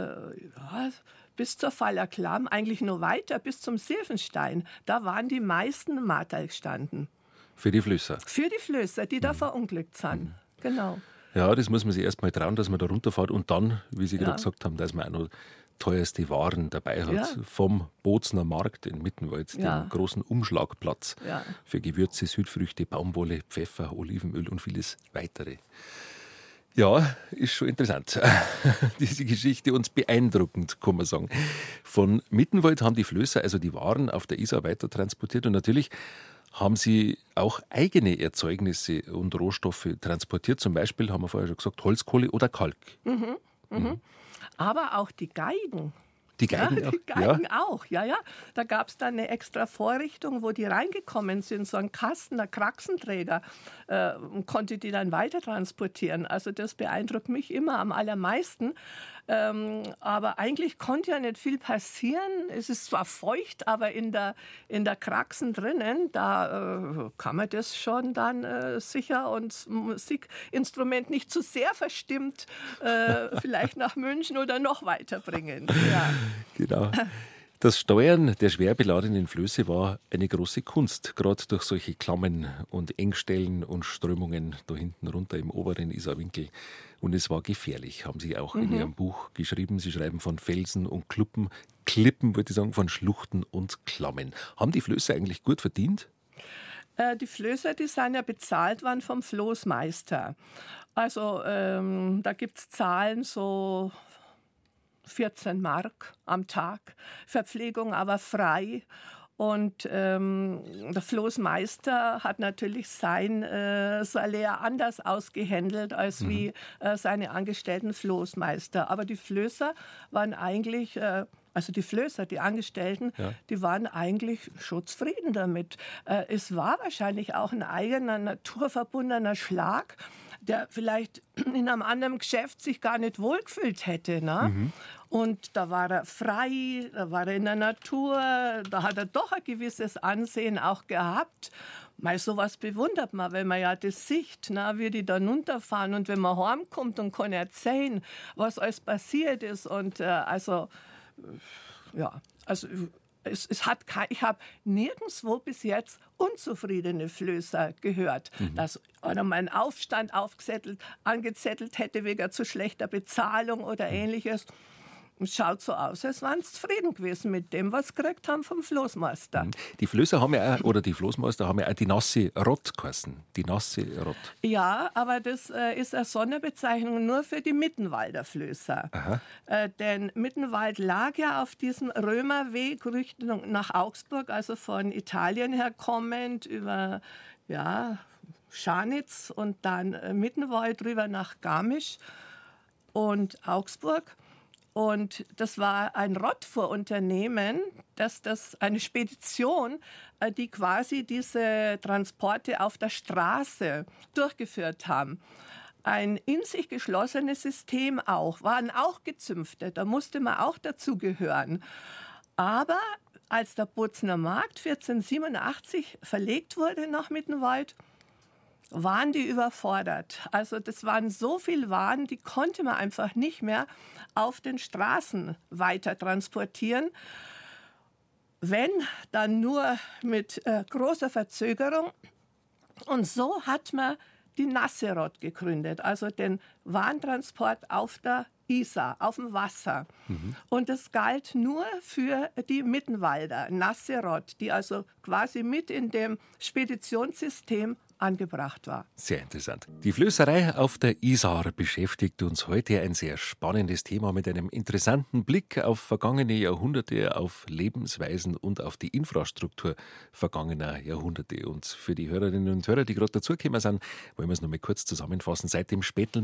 bis zur Faller Klamm, eigentlich nur weiter, bis zum Silfenstein. Da waren die meisten Marterl gestanden. Für die Flößer? Für die Flößer, die da verunglückt sind. Genau. Ja, das muss man sich erst mal trauen, dass man da runterfährt und dann, wie Sie gerade gesagt haben, dass man auch noch teuerste Waren dabei hat. Vom Bozner Markt in Mittenwald, dem großen Umschlagplatz für Gewürze, Südfrüchte, Baumwolle, Pfeffer, Olivenöl und vieles weitere. Ja, ist schon interessant, diese Geschichte, und beeindruckend, kann man sagen. Von Mittenwald haben die Flößer also die Waren auf der Isar weiter transportiert und natürlich haben sie auch eigene Erzeugnisse und Rohstoffe transportiert. Zum Beispiel, haben wir vorher schon gesagt, Holzkohle oder Kalk. Aber auch die Geigen. Die Geigen auch? Die Geigen auch, ja. Da gab es dann eine extra Vorrichtung, wo die reingekommen sind, so ein Kasten, ein Kraxenträger, und konnte die dann weiter transportieren. Also das beeindruckt mich immer am allermeisten, Aber eigentlich konnte ja nicht viel passieren. Es ist zwar feucht, aber in der Kraxen drinnen, da kann man das schon dann sicher und Musikinstrument nicht zu sehr verstimmt vielleicht nach München oder noch weiterbringen. Ja. Genau. Das Steuern der schwer beladenen Flöße war eine große Kunst, gerade durch solche Klammen und Engstellen und Strömungen da hinten runter im oberen Isarwinkel. Und es war gefährlich, haben Sie auch in Ihrem Buch geschrieben. Sie schreiben von Felsen und Klippen, würde ich sagen, von Schluchten und Klammen. Haben die Flöße eigentlich gut verdient? Die Flößer, die sind ja bezahlt worden vom Floßmeister. Also da gibt es Zahlen so 14 Mark am Tag, Verpflegung aber frei. Und der Floßmeister hat natürlich sein Salär anders ausgehändelt als wie seine angestellten Floßmeister. Aber die Flößer waren eigentlich, also die Flößer, die Angestellten, die waren eigentlich schutzfrieden damit. Es war wahrscheinlich auch ein eigener naturverbundener Schlag, der vielleicht in einem anderen Geschäft sich gar nicht wohlgefühlt hätte. Ne? Und da war er frei, da war er in der Natur, da hat er doch ein gewisses Ansehen auch gehabt. Mal sowas bewundert man, wenn man ja das sieht, na, wie die da runterfahren und wenn man heimkommt und kann erzählen, was alles passiert ist. Und ich habe nirgendwo bis jetzt unzufriedene Flößer gehört, dass einer mal einen Aufstand angezettelt hätte wegen zu schlechter Bezahlung oder Ähnliches. Es schaut so aus, als wären sie zufrieden gewesen mit dem, was sie gekriegt haben vom Floßmeister. Die Flößer haben ja auch, oder die Floßmeister haben ja auch die nasse Rott geheißen. Die nasse Rott. Ja, aber das ist eine Sonderbezeichnung nur für die Mittenwalder Flößer. Denn Mittenwald lag ja auf diesem Römerweg Richtung nach Augsburg, also von Italien her kommend über Scharnitz und dann Mittenwald rüber nach Garmisch und Augsburg. Und das war ein Rottfuhrunternehmen, eine Spedition, die quasi diese Transporte auf der Straße durchgeführt haben. Ein in sich geschlossenes System auch, waren auch Gezünfte, da musste man auch dazugehören. Aber als der Bozner Markt 1487 verlegt wurde nach Mittenwald, waren die überfordert. Also das waren so viel Waren, die konnte man einfach nicht mehr auf den Straßen weiter transportieren. Wenn, dann nur mit großer Verzögerung. Und so hat man die Nasserott gegründet, also den Warentransport auf der Isar, auf dem Wasser. Und das galt nur für die Mittenwalder, Nasserott, die also quasi mit in dem Speditionssystem angebracht war. Sehr interessant. Die Flößerei auf der Isar beschäftigt uns heute, ein sehr spannendes Thema mit einem interessanten Blick auf vergangene Jahrhunderte, auf Lebensweisen und auf die Infrastruktur vergangener Jahrhunderte. Und für die Hörerinnen und Hörer, die gerade dazugekommen sind, wollen wir es noch mal kurz zusammenfassen. Seit dem späten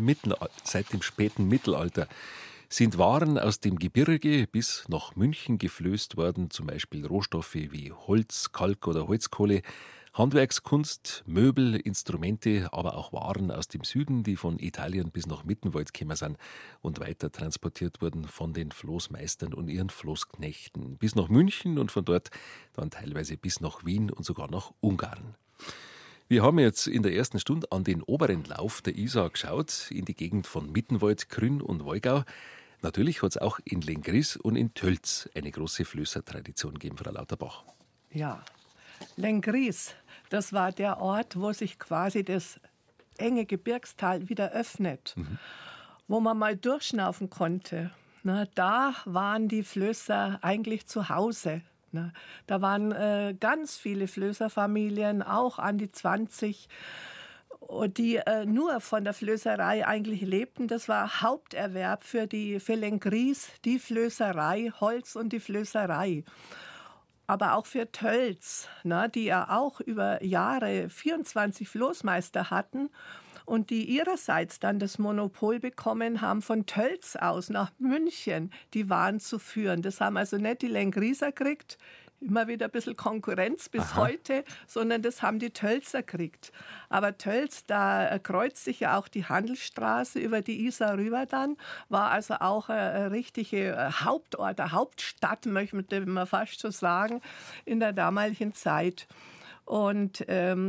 Mittelalter sind Waren aus dem Gebirge bis nach München geflößt worden, zum Beispiel Rohstoffe wie Holz, Kalk oder Holzkohle, Handwerkskunst, Möbel, Instrumente, aber auch Waren aus dem Süden, die von Italien bis nach Mittenwald gekommen sind und weiter transportiert wurden von den Floßmeistern und ihren Floßknechten bis nach München und von dort dann teilweise bis nach Wien und sogar nach Ungarn. Wir haben jetzt in der ersten Stunde an den oberen Lauf der Isar geschaut, in die Gegend von Mittenwald, Grün und Wolgau. Natürlich hat es auch in Lenggries und in Tölz eine große Flößertradition gegeben, Frau Lauterbach. Ja, Lenggries, das war der Ort, wo sich quasi das enge Gebirgstal wieder öffnet, wo man mal durchschnaufen konnte. Na, da waren die Flößer eigentlich zu Hause. Na, da waren ganz viele Flößerfamilien, auch an die 20, die nur von der Flößerei eigentlich lebten. Das war Haupterwerb für Lenggries, die Flößerei, Holz und die Flößerei. Aber auch für Tölz, die ja auch über Jahre 24 Floßmeister hatten und die ihrerseits dann das Monopol bekommen haben, von Tölz aus nach München die Waren zu führen. Das haben also nicht die Lenggrieser gekriegt, immer wieder ein bisschen Konkurrenz bis heute, sondern das haben die Tölzer gekriegt. Aber Tölz, da kreuzt sich ja auch die Handelsstraße über die Isar rüber dann, war also auch eine richtige Hauptort, eine Hauptstadt, möchte man fast so sagen, in der damaligen Zeit. Und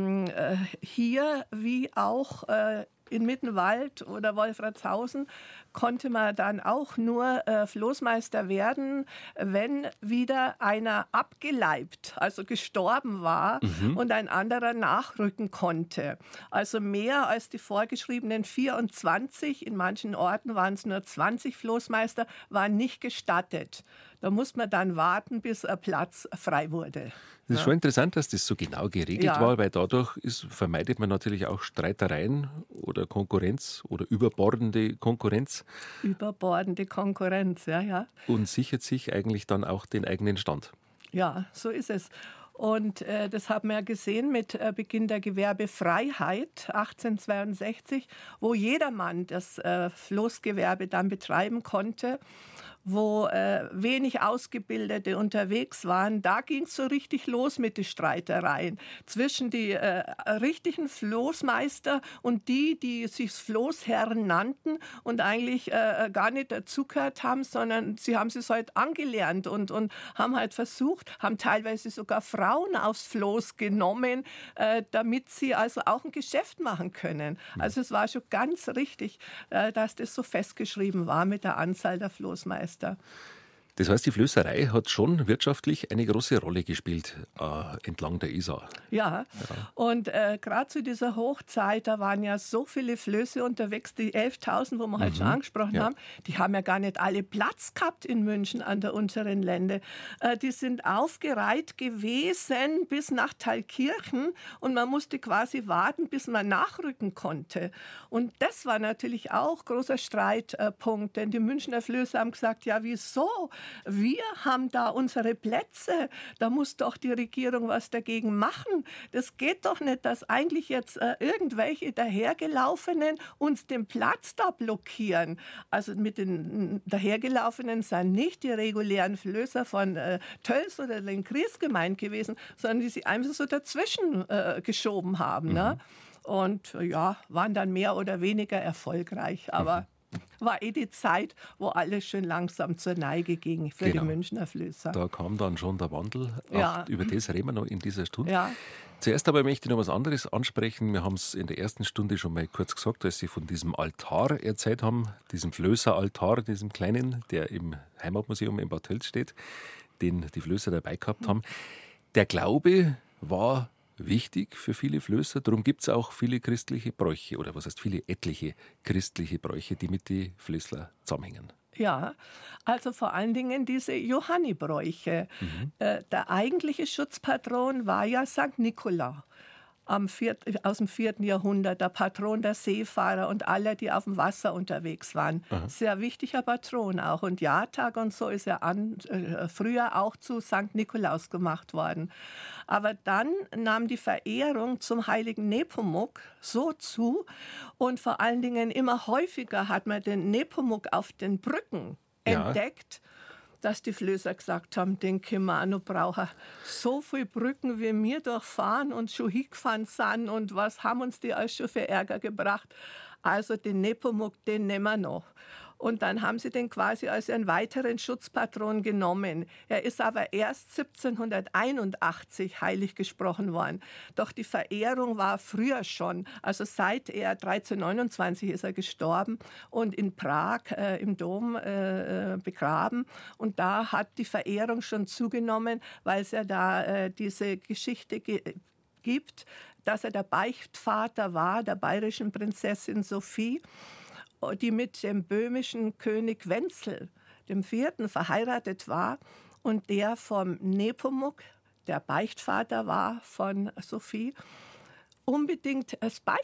hier wie auch in Mittenwald oder Wolfratshausen konnte man dann auch nur Floßmeister werden, wenn wieder einer abgeleibt, also gestorben war und ein anderer nachrücken konnte. Also mehr als die vorgeschriebenen 24, in manchen Orten waren es nur 20 Floßmeister, waren nicht gestattet. Da muss man dann warten, bis ein Platz frei wurde. Das ist schon interessant, dass das so genau geregelt war, weil dadurch vermeidet man natürlich auch Streitereien oder Konkurrenz oder überbordende Konkurrenz. Überbordende Konkurrenz, ja. Und sichert sich eigentlich dann auch den eigenen Stand. Ja, so ist es. Und das haben wir gesehen mit Beginn der Gewerbefreiheit 1862, wo jedermann das Floßgewerbe dann betreiben konnte, wo wenig Ausgebildete unterwegs waren. Da ging es so richtig los mit den Streitereien zwischen die richtigen Floßmeister und die sich Floßherren nannten und eigentlich gar nicht dazugehört haben, sondern sie haben es halt angelernt und haben halt versucht, haben teilweise sogar Frauen aufs Floß genommen, damit sie also auch ein Geschäft machen können. Also es war schon ganz richtig, dass das so festgeschrieben war mit der Anzahl der Floßmeister. Das heißt, die Flößerei hat schon wirtschaftlich eine große Rolle gespielt entlang der Isar. Ja. Und gerade zu dieser Hochzeit, da waren ja so viele Flöße unterwegs, die 11.000, wo wir halt schon angesprochen haben, die haben ja gar nicht alle Platz gehabt in München an der unteren Lände. Die sind aufgereiht gewesen bis nach Thalkirchen und man musste quasi warten, bis man nachrücken konnte. Und das war natürlich auch großer Streitpunkt, denn die Münchner Flößer haben gesagt, ja wieso? Wir haben da unsere Plätze, da muss doch die Regierung was dagegen machen. Das geht doch nicht, dass eigentlich jetzt irgendwelche Dahergelaufenen uns den Platz da blockieren. Also mit den Dahergelaufenen sind nicht die regulären Flößer von Tölz oder den Kries gemeint gewesen, sondern die sie einfach so dazwischen geschoben haben. Ne? Und ja, waren dann mehr oder weniger erfolgreich, aber war die Zeit, wo alles schön langsam zur Neige ging für die Münchner Flößer. Da kam dann schon der Wandel. Auch über das reden wir noch in dieser Stunde. Ja. Zuerst aber möchte ich noch was anderes ansprechen. Wir haben es in der ersten Stunde schon mal kurz gesagt, als Sie von diesem Altar erzählt haben, diesem Flößeraltar, diesem kleinen, der im Heimatmuseum in Bad Tölz steht, den die Flößer dabei gehabt haben. Der Glaube war wichtig für viele Flößer. Darum gibt es auch viele christliche Bräuche, oder was heißt viele, etliche christliche Bräuche, die mit den Flößler zusammenhängen. Ja, also vor allen Dingen diese Johannibräuche. Der eigentliche Schutzpatron war ja St. Nikolaus. Aus dem 4. Jahrhundert, der Patron der Seefahrer und aller, die auf dem Wasser unterwegs waren. Sehr wichtiger Patron auch. Und Jahrtag und so ist er früher auch zu St. Nikolaus gemacht worden. Aber dann nahm die Verehrung zum heiligen Nepomuk so zu und vor allen Dingen immer häufiger hat man den Nepomuk auf den Brücken entdeckt, dass die Flößer gesagt haben, den können wir auch noch brauchen. So viele Brücken, wie wir durchfahren und schon hingefahren sind und was haben uns die alles schon für Ärger gebracht. Also den Nepomuk, den nehmen wir noch. Und dann haben sie den quasi als einen weiteren Schutzpatron genommen. Er ist aber erst 1781 heilig gesprochen worden. Doch die Verehrung war früher schon. Also seit 1329 ist er gestorben und in Prag im Dom begraben. Und da hat die Verehrung schon zugenommen, weil es ja da diese Geschichte gibt, dass er der Beichtvater war, der bayerischen Prinzessin Sophie, die mit dem böhmischen König Wenzel, dem 4., verheiratet war und der vom Nepomuk, der Beichtvater war von Sophie, unbedingt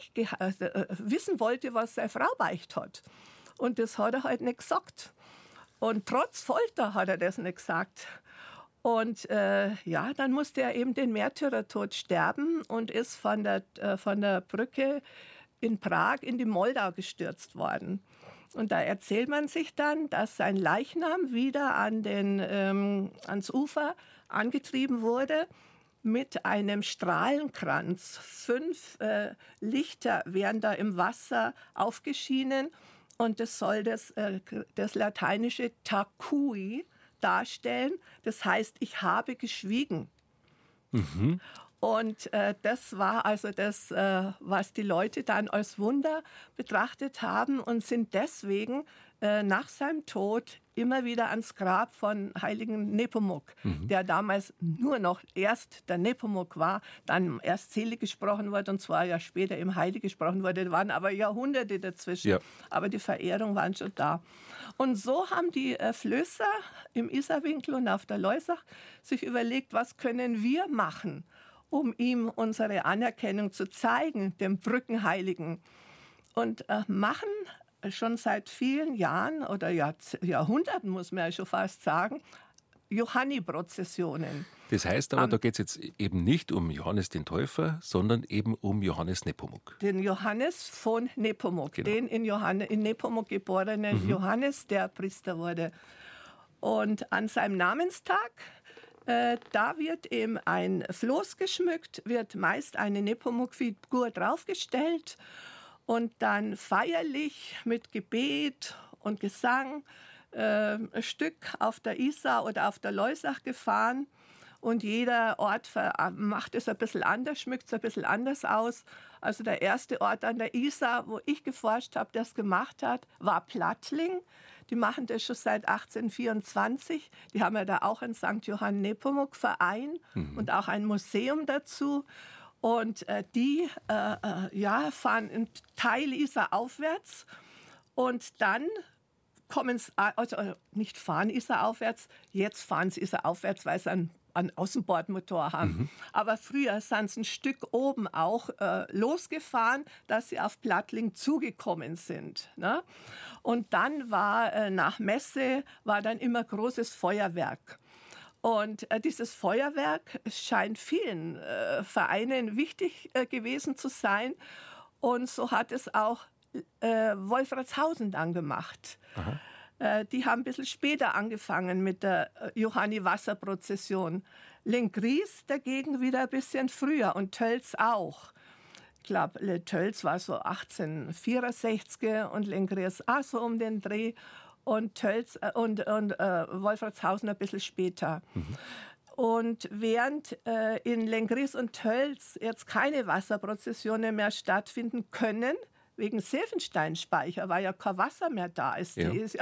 wissen wollte, was seine Frau beicht hat. Und das hat er halt nicht gesagt. Und trotz Folter hat er das nicht gesagt. Und dann musste er eben den Märtyrertod sterben und ist von der Brücke in Prag in die Moldau gestürzt worden. Und da erzählt man sich dann, dass sein Leichnam wieder ans Ufer angetrieben wurde mit einem Strahlenkranz. 5 Lichter werden da im Wasser aufgeschienen und das soll das lateinische Tacui darstellen. Das heißt, ich habe geschwiegen. Und das war also das, was die Leute dann als Wunder betrachtet haben und sind deswegen nach seinem Tod immer wieder ans Grab von heiligen Nepomuk, der damals nur noch erst der Nepomuk war, dann erst selig gesprochen wurde und 2 Jahre später eben heilig gesprochen wurde. Da waren aber Jahrhunderte dazwischen, Ja. aber die Verehrung waren schon da. Und so haben die Flößer im Isarwinkel und auf der Leusach sich überlegt, was können wir machen, um ihm unsere Anerkennung zu zeigen, dem Brückenheiligen. Und machen schon seit vielen Jahren oder Jahrhunderten, muss man ja schon fast sagen, Johanni-Prozessionen. Das heißt aber, da geht es jetzt eben nicht um Johannes den Täufer, sondern eben um Johannes Nepomuk. Den Johannes von Nepomuk, Genau. den in Nepomuk geborenen Johannes, der Priester wurde. Und an seinem Namenstag, da wird eben ein Floß geschmückt, wird meist eine Nepomuk-Figur draufgestellt und dann feierlich mit Gebet und Gesang ein Stück auf der Isar oder auf der Leusach gefahren. Und jeder Ort macht es ein bisschen anders, schmückt es ein bisschen anders aus. Also der erste Ort an der Isar, wo ich geforscht habe, der es gemacht hat, war Plattling. Die machen das schon seit 1824. Die haben ja da auch einen St. Johann Nepomuk Verein und auch ein Museum dazu. Und die fahren einen Teil Isar aufwärts und dann kommen sie, also nicht fahren Isar aufwärts, jetzt fahren sie Isar aufwärts, weil sie einen Außenbordmotor haben. Aber früher sind sie ein Stück oben auch losgefahren, dass sie auf Plattling zugekommen sind. Ne? Und dann war nach Messe war dann immer großes Feuerwerk. Und dieses Feuerwerk scheint vielen Vereinen wichtig gewesen zu sein. Und so hat es auch Wolfratshausen dann gemacht. Die haben ein bisschen später angefangen mit der Johanni-Wasserprozession. Lenggries dagegen wieder ein bisschen früher und Tölz auch. Ich glaube, Tölz war so 1864 und Lenggries auch so um den Dreh und Tölz und Wolfratshausen ein bisschen später. Und während in Lenggries und Tölz jetzt keine Wasserprozessionen mehr stattfinden können, wegen Silfensteinspeicher, weil ja kein Wasser mehr da ist.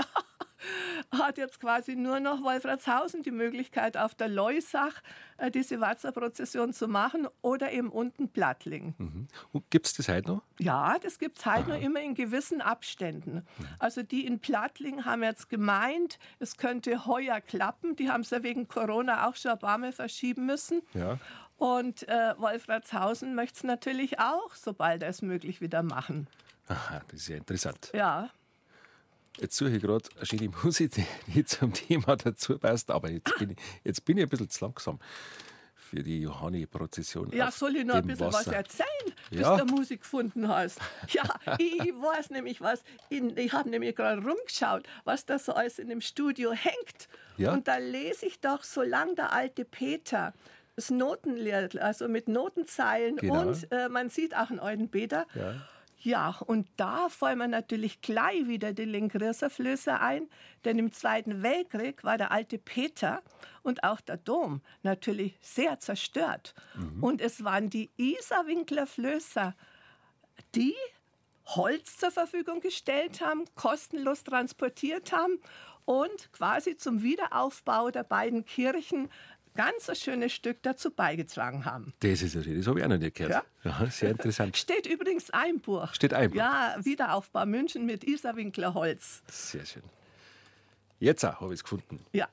Hat jetzt quasi nur noch Wolfratshausen die Möglichkeit, auf der Leusach diese Wasserprozession zu machen oder eben unten Plattling. Gibt es das heute noch? Ja, das gibt es heute noch immer in gewissen Abständen. Also die in Plattling haben jetzt gemeint, es könnte heuer klappen. Die haben es ja wegen Corona auch schon ein paar Mal verschieben müssen. Ja. Und Wolfratshausen möchte es natürlich auch, sobald es möglich, wieder machen. Aha, das ist ja interessant. Ja. Jetzt suche ich gerade eine schöne Musik, die zum Thema dazu passt, aber jetzt bin ich ein bisschen zu langsam für die Johanni-Prozession. Ja, soll ich noch ein bisschen was erzählen, bis du Musik gefunden hast? Ja, ich weiß nämlich was. Ich habe nämlich gerade rumgeschaut, was da so alles in dem Studio hängt. Ja? Und da lese ich doch so lang der alte Peter. Das Notenlied, also mit Notenzeilen Genau. und man sieht auch einen alten Peter. Ja. Ja, und da fallen mir natürlich gleich wieder die Lenggriser Flößer ein, denn im Zweiten Weltkrieg war der alte Peter und auch der Dom natürlich sehr zerstört. Und es waren die Isarwinkler Flößer, die Holz zur Verfügung gestellt haben, kostenlos transportiert haben und quasi zum Wiederaufbau der beiden Kirchen ganz ein schönes Stück dazu beigetragen haben. Das ist ja schön, das habe ich auch noch nicht gehört. Ja, sehr interessant. Steht übrigens ein Buch. Steht ein Buch. Ja, Wiederaufbau München mit Isarwinkler Holz. Sehr schön. Jetzt auch habe ich es gefunden. Ja.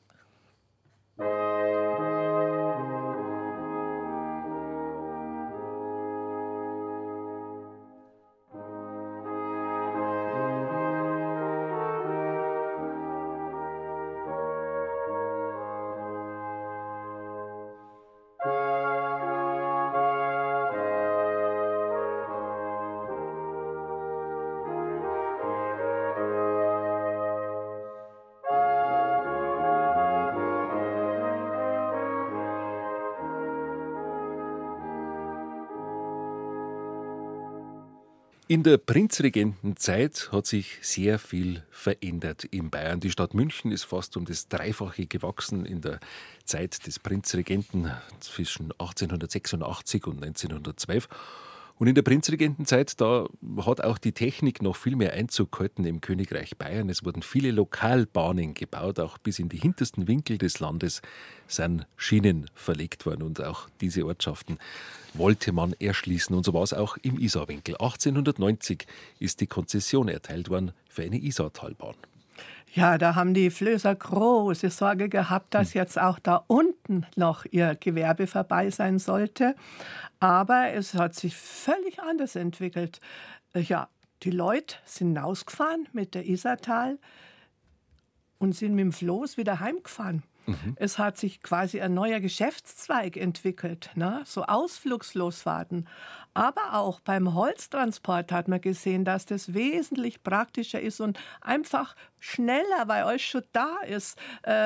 In der Prinzregentenzeit hat sich sehr viel verändert in Bayern. Die Stadt München ist fast um das Dreifache gewachsen in der Zeit des Prinzregenten zwischen 1886 und 1912. Und in der Prinzregentenzeit, da hat auch die Technik noch viel mehr Einzug gehalten im Königreich Bayern. Es wurden viele Lokalbahnen gebaut, auch bis in die hintersten Winkel des Landes sind Schienen verlegt worden. Und auch diese Ortschaften wollte man erschließen. Und so war es auch im Isarwinkel. 1890 ist die Konzession erteilt worden für eine Isartalbahn. Ja, da haben die Flößer große Sorge gehabt, dass jetzt auch da unten noch ihr Gewerbe vorbei sein sollte. Aber es hat sich völlig anders entwickelt. Ja, die Leute sind rausgefahren mit der Isartal und sind mit dem Floß wieder heimgefahren. Es hat sich quasi ein neuer Geschäftszweig entwickelt, ne? So Ausflugslosfahrten. Aber auch beim Holztransport hat man gesehen, dass das wesentlich praktischer ist und einfach schneller, weil euch schon da ist,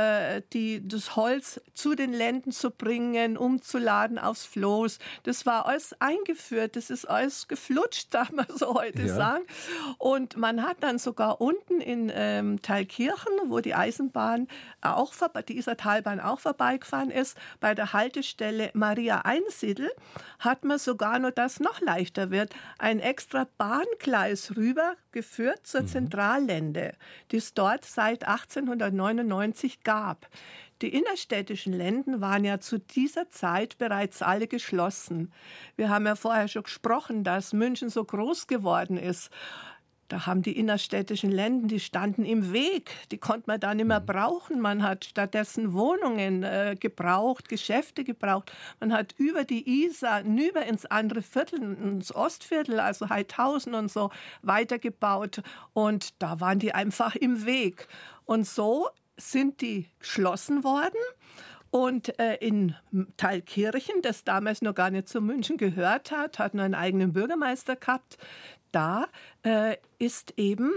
das Holz zu den Länden zu bringen, umzuladen aufs Floß. Das war alles eingeführt, das ist alles geflutscht, darf man so heute sagen. Und man hat dann sogar unten in Thalkirchen, wo die Eisenbahn auch die Isartalbahn auch vorbeigefahren ist, bei der Haltestelle Maria Einsiedel, hat man sogar noch, dass noch leichter wird, ein extra Bahngleis rübergeführt zur Zentrallende, die es dort seit 1899 gab. Die innerstädtischen Länden waren ja zu dieser Zeit bereits alle geschlossen. Wir haben ja vorher schon gesprochen, dass München so groß geworden ist. Da haben die innerstädtischen Länden, die standen im Weg, die konnte man da nicht mehr brauchen. Man hat stattdessen Wohnungen gebraucht, Geschäfte gebraucht. Man hat über die Isar hinüber ins andere Viertel, ins Ostviertel, also Heidhausen und so, weitergebaut. Und da waren die einfach im Weg. Und so sind die geschlossen worden. Und in Thalkirchen, das damals noch gar nicht zu München gehört hat nur einen eigenen Bürgermeister gehabt. Da ist eben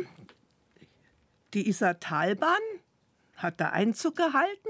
die Isartalbahn, hat da Einzug gehalten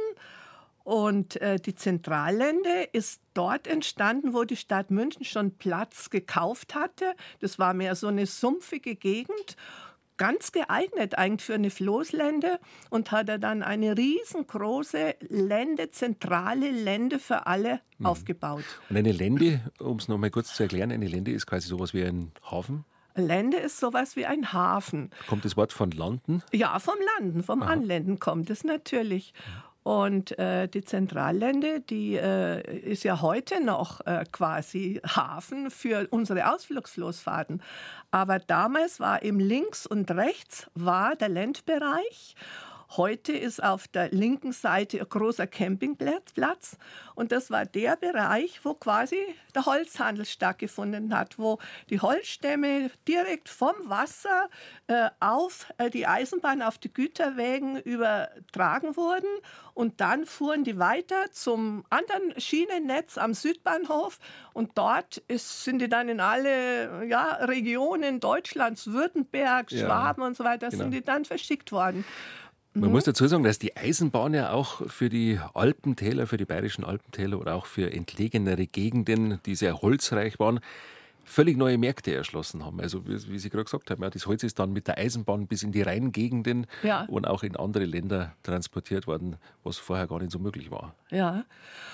und die Zentrallende ist dort entstanden, wo die Stadt München schon Platz gekauft hatte. Das war mehr so eine sumpfige Gegend, ganz geeignet eigentlich für eine Floßlände und hat er dann eine riesengroße Lände, zentrale Lände für alle aufgebaut. Und eine Lände, um es noch mal kurz zu erklären, eine Lände ist quasi sowas wie ein Hafen? Lände ist sowas wie ein Hafen. Kommt das Wort von Landen? Ja, vom Landen, vom Anlenden kommt es natürlich. Und die Zentrallende, die ist ja heute noch quasi Hafen für unsere Ausflugsfloßfahrten. Aber damals war eben links und rechts war der Ländbereich. Heute ist auf der linken Seite ein großer Campingplatz und das war der Bereich, wo quasi der Holzhandel stattgefunden hat, wo die Holzstämme direkt vom Wasser auf die Eisenbahn, auf die Güterwägen übertragen wurden und dann fuhren die weiter zum anderen Schienennetz am Südbahnhof und dort sind die dann in alle Regionen Deutschlands, Württemberg, Schwaben und so weiter, sind die dann verschickt worden. Man muss dazu sagen, dass die Eisenbahn ja auch für die Alpentäler, für die bayerischen Alpentäler oder auch für entlegenere Gegenden, die sehr holzreich waren, völlig neue Märkte erschlossen haben. Also wie Sie gerade gesagt haben, das Holz ist dann mit der Eisenbahn bis in die Rheingegenden und auch in andere Länder transportiert worden, was vorher gar nicht so möglich war. Ja,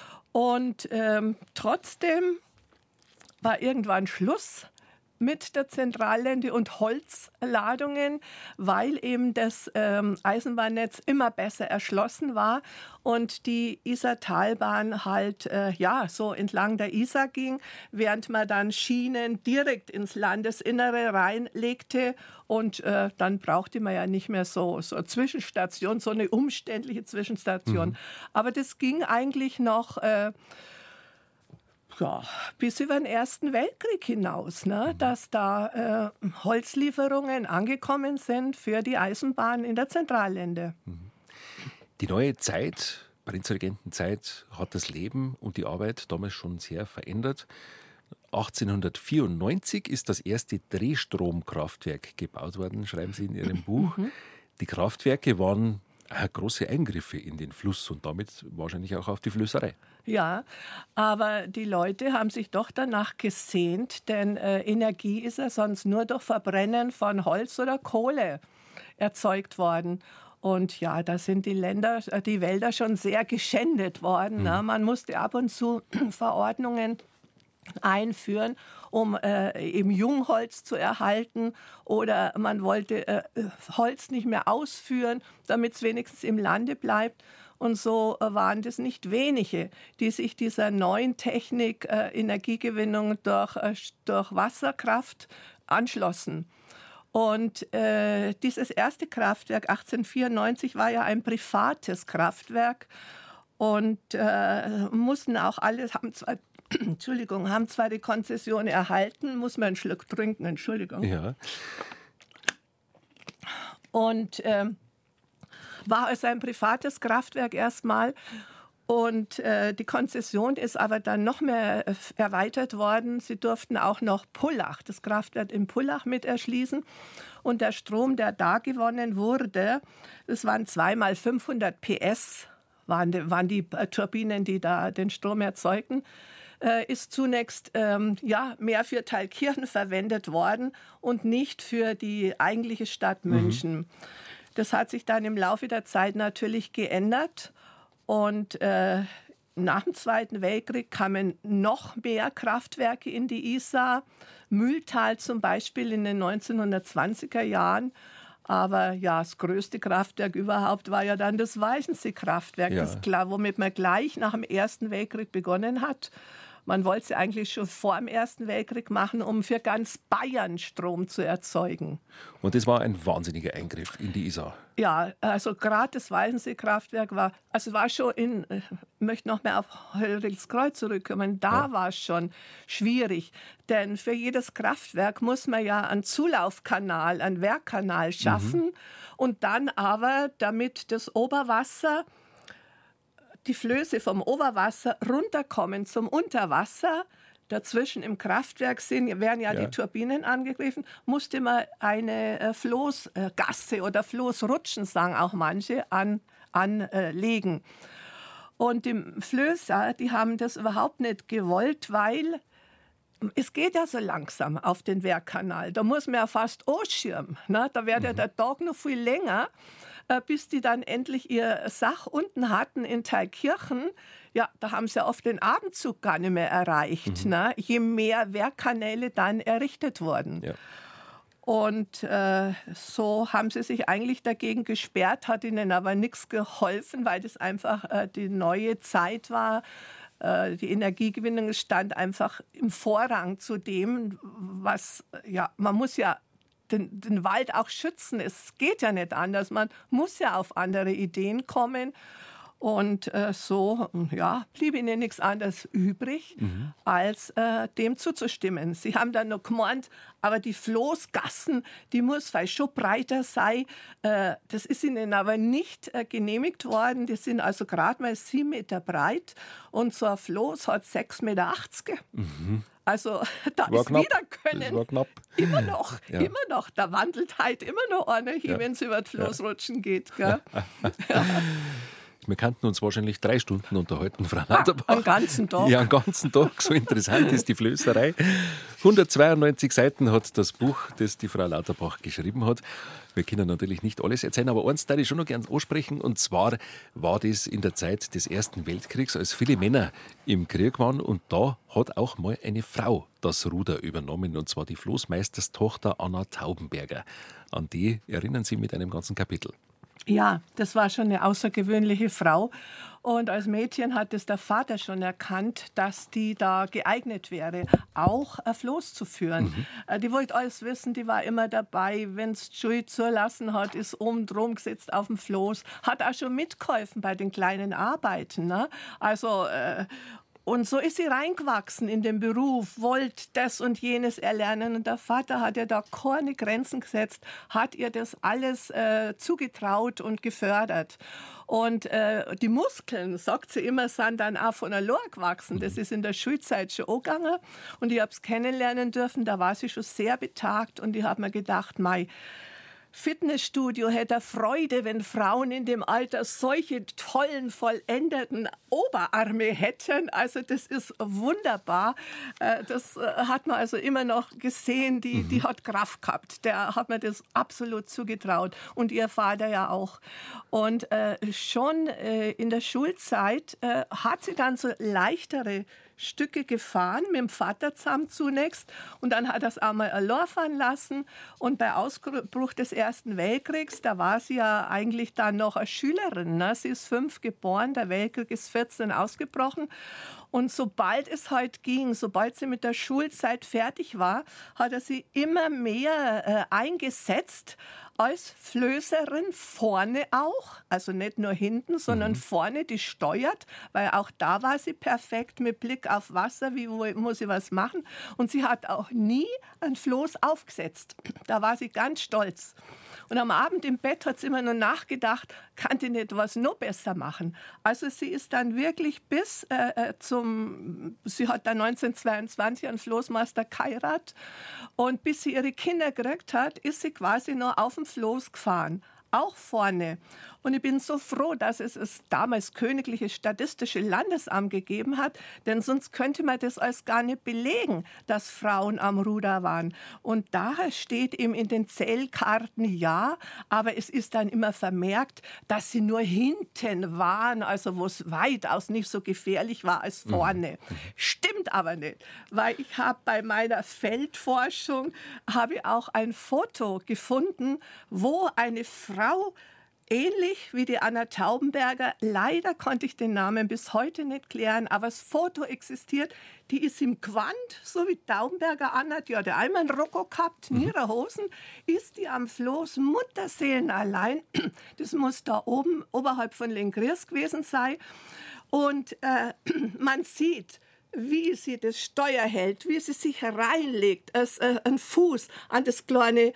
und trotzdem war irgendwann Schluss mit der Zentrallende und Holzladungen, weil eben das Eisenbahnnetz immer besser erschlossen war und die Isartalbahn halt so entlang der Isar ging, während man dann Schienen direkt ins Landesinnere reinlegte und dann brauchte man ja nicht mehr so eine Zwischenstation, so eine umständliche Zwischenstation. Aber das ging eigentlich noch bis über den Ersten Weltkrieg hinaus, ne? Dass da Holzlieferungen angekommen sind für die Eisenbahn in der Zentrallende. Die neue Zeit, Prinzregentenzeit, hat das Leben und die Arbeit damals schon sehr verändert. 1894 ist das erste Drehstromkraftwerk gebaut worden, schreiben Sie in Ihrem Buch. Die Kraftwerke waren große Eingriffe in den Fluss und damit wahrscheinlich auch auf die Flößerei. Ja, aber die Leute haben sich doch danach gesehnt, denn Energie ist ja sonst nur durch Verbrennen von Holz oder Kohle erzeugt worden. Und ja, da sind die Wälder schon sehr geschändet worden. Ne? Man musste ab und zu Verordnungen einführen, um eben Jungholz zu erhalten, oder man wollte Holz nicht mehr ausführen, damit es wenigstens im Lande bleibt. Und so waren das nicht wenige, die sich dieser neuen Technik Energiegewinnung durch Wasserkraft anschlossen. Und dieses erste Kraftwerk 1894 war ja ein privates Kraftwerk und mussten auch alle, haben zwar die Konzession erhalten, muss man einen Schluck trinken, Entschuldigung. Ja. Und war also ein privates Kraftwerk erstmal. Und die Konzession ist aber dann noch mehr erweitert worden. Sie durften auch noch Pullach, das Kraftwerk in Pullach, mit erschließen. Und der Strom, der da gewonnen wurde, das waren 2 × 500 PS, waren die Turbinen, die da den Strom erzeugten, ist zunächst mehr für Thalkirchen verwendet worden und nicht für die eigentliche Stadt München. Das hat sich dann im Laufe der Zeit natürlich geändert. Und nach dem Zweiten Weltkrieg kamen noch mehr Kraftwerke in die Isar. Mühltal zum Beispiel in den 1920er Jahren. Aber ja, das größte Kraftwerk überhaupt war ja dann das Weichensee-Kraftwerk, womit man gleich nach dem Ersten Weltkrieg begonnen hat. Man wollte es eigentlich schon vor dem Ersten Weltkrieg machen, um für ganz Bayern Strom zu erzeugen. Und das war ein wahnsinniger Eingriff in die Isar. Ja, also gerade das Weichensee-Kraftwerk war schon ich möchte noch mehr auf Höllrichskreuz zurückkommen, war es schon schwierig. Denn für jedes Kraftwerk muss man ja einen Zulaufkanal, einen Werkkanal schaffen und dann aber, damit das Oberwasser, die Flöße vom Oberwasser runterkommen zum Unterwasser, dazwischen im Kraftwerk werden die Turbinen angegriffen, musste man eine Floßgasse oder Floßrutschen, sagen auch manche, anlegen. Und die Flößer, die haben das überhaupt nicht gewollt, weil es geht ja so langsam auf den Werkkanal. Da muss man ja fast anschirmen. Ne? Da wäre der Tag noch viel länger, bis die dann endlich ihr Sach unten hatten in Thalkirchen. Ja, da haben sie oft den Abendzug gar nicht mehr erreicht, ne? Je mehr Werkkanäle dann errichtet wurden. Ja. Und so haben sie sich eigentlich dagegen gesperrt, hat ihnen aber nichts geholfen, weil das einfach die neue Zeit war. Die Energiegewinnung stand einfach im Vorrang zu dem, was, man muss ja den Wald auch schützen. Es geht ja nicht anders. Man muss ja auf andere Ideen kommen. Und blieb ihnen nichts anderes übrig, als dem zuzustimmen. Sie haben dann noch gemeint, aber die Floßgassen, die muss vielleicht schon breiter sein. Das ist ihnen aber nicht genehmigt worden. Die sind also gerade mal 7 Meter breit und so ein Floß hat 6,80 Meter. Also da war ist knapp. wieder können. Das war knapp. Immer noch. Da wandelt halt immer noch einer hier, wenn es über das Floßrutschen geht. Gell? Wir könnten uns wahrscheinlich 3 Stunden unterhalten, Frau Lauterbach. Einen ganzen Tag. Ja, einen ganzen Tag. So interessant ist die Flößerei. 192 Seiten hat das Buch, das die Frau Lauterbach geschrieben hat. Wir können natürlich nicht alles erzählen, aber eins darf ich schon noch gerne ansprechen. Und zwar war das in der Zeit des Ersten Weltkriegs, als viele Männer im Krieg waren. Und da hat auch mal eine Frau das Ruder übernommen. Und zwar die Floßmeisterstochter Anna Taubenberger. An die erinnern Sie mit einem ganzen Kapitel. Ja, das war schon eine außergewöhnliche Frau. Und als Mädchen hat es der Vater schon erkannt, dass die da geeignet wäre, auch ein Floß zu führen. Die wollte alles wissen, die war immer dabei. Wenn es die Schule zulassen hat, ist oben drum gesetzt auf dem Floß. Hat auch schon mitgeholfen bei den kleinen Arbeiten. Ne? Also und so ist sie reingewachsen in den Beruf, wollte das und jenes erlernen. Und der Vater hat ihr da keine Grenzen gesetzt, hat ihr das alles zugetraut und gefördert. Und die Muskeln, sagt sie immer, sind dann auch von allein gewachsen. Das ist in der Schulzeit schon angegangen. Und ich habe es kennenlernen dürfen, da war sie schon sehr betagt. Und ich habe mir gedacht, Fitnessstudio hätte er Freude, wenn Frauen in dem Alter solche tollen, vollendeten Oberarme hätten. Also das ist wunderbar. Das hat man also immer noch gesehen. Die hat Kraft gehabt. Der hat mir das absolut zugetraut. Und ihr Vater ja auch. Und schon in der Schulzeit hat sie dann so leichtere Stücke gefahren, mit dem Vater zusammen zunächst. Und dann hat er es einmal allein fahren lassen. Und bei Ausbruch des Ersten Weltkriegs, da war sie ja eigentlich dann noch als Schülerin. Ne? Sie ist 5 geboren, der Weltkrieg ist 14 ausgebrochen. Und sobald es halt ging, sobald sie mit der Schulzeit fertig war, hat er sie immer mehr eingesetzt als Flößerin vorne auch, also nicht nur hinten, sondern vorne, die steuert, weil auch da war sie perfekt mit Blick auf Wasser, wie muss sie was machen. Und sie hat auch nie ein Floß aufgesetzt. Da war sie ganz stolz. Und am Abend im Bett hat sie immer nur nachgedacht, kann die nicht was noch besser machen. Also sie ist dann wirklich bis sie hat dann 1922 einen Floßmeister geheiratet und bis sie ihre Kinder gekriegt hat, ist sie quasi noch auf dem Floß gefahren. Auch vorne. Und ich bin so froh, dass es das damals Königliche Statistische Landesamt gegeben hat, denn sonst könnte man das als gar nicht belegen, dass Frauen am Ruder waren. Und daher steht eben in den Zählkarten ja, aber es ist dann immer vermerkt, dass sie nur hinten waren, also wo es weitaus nicht so gefährlich war als vorne. Stimmt aber nicht, weil ich habe bei meiner Feldforschung auch ein Foto gefunden, wo eine Frau ähnlich wie die Anna Taubenberger, leider konnte ich den Namen bis heute nicht klären, aber das Foto existiert, die ist im Gewand, so wie Taubenberger Anna, die hat einmal einen Rocco gehabt, in ihrer Hosen, ist die am Floß Mutterseelen allein, das muss da oben, oberhalb von Lenggries gewesen sein und man sieht, wie sie das Steuer hält, wie sie sich hereinlegt, einen Fuß an das kleine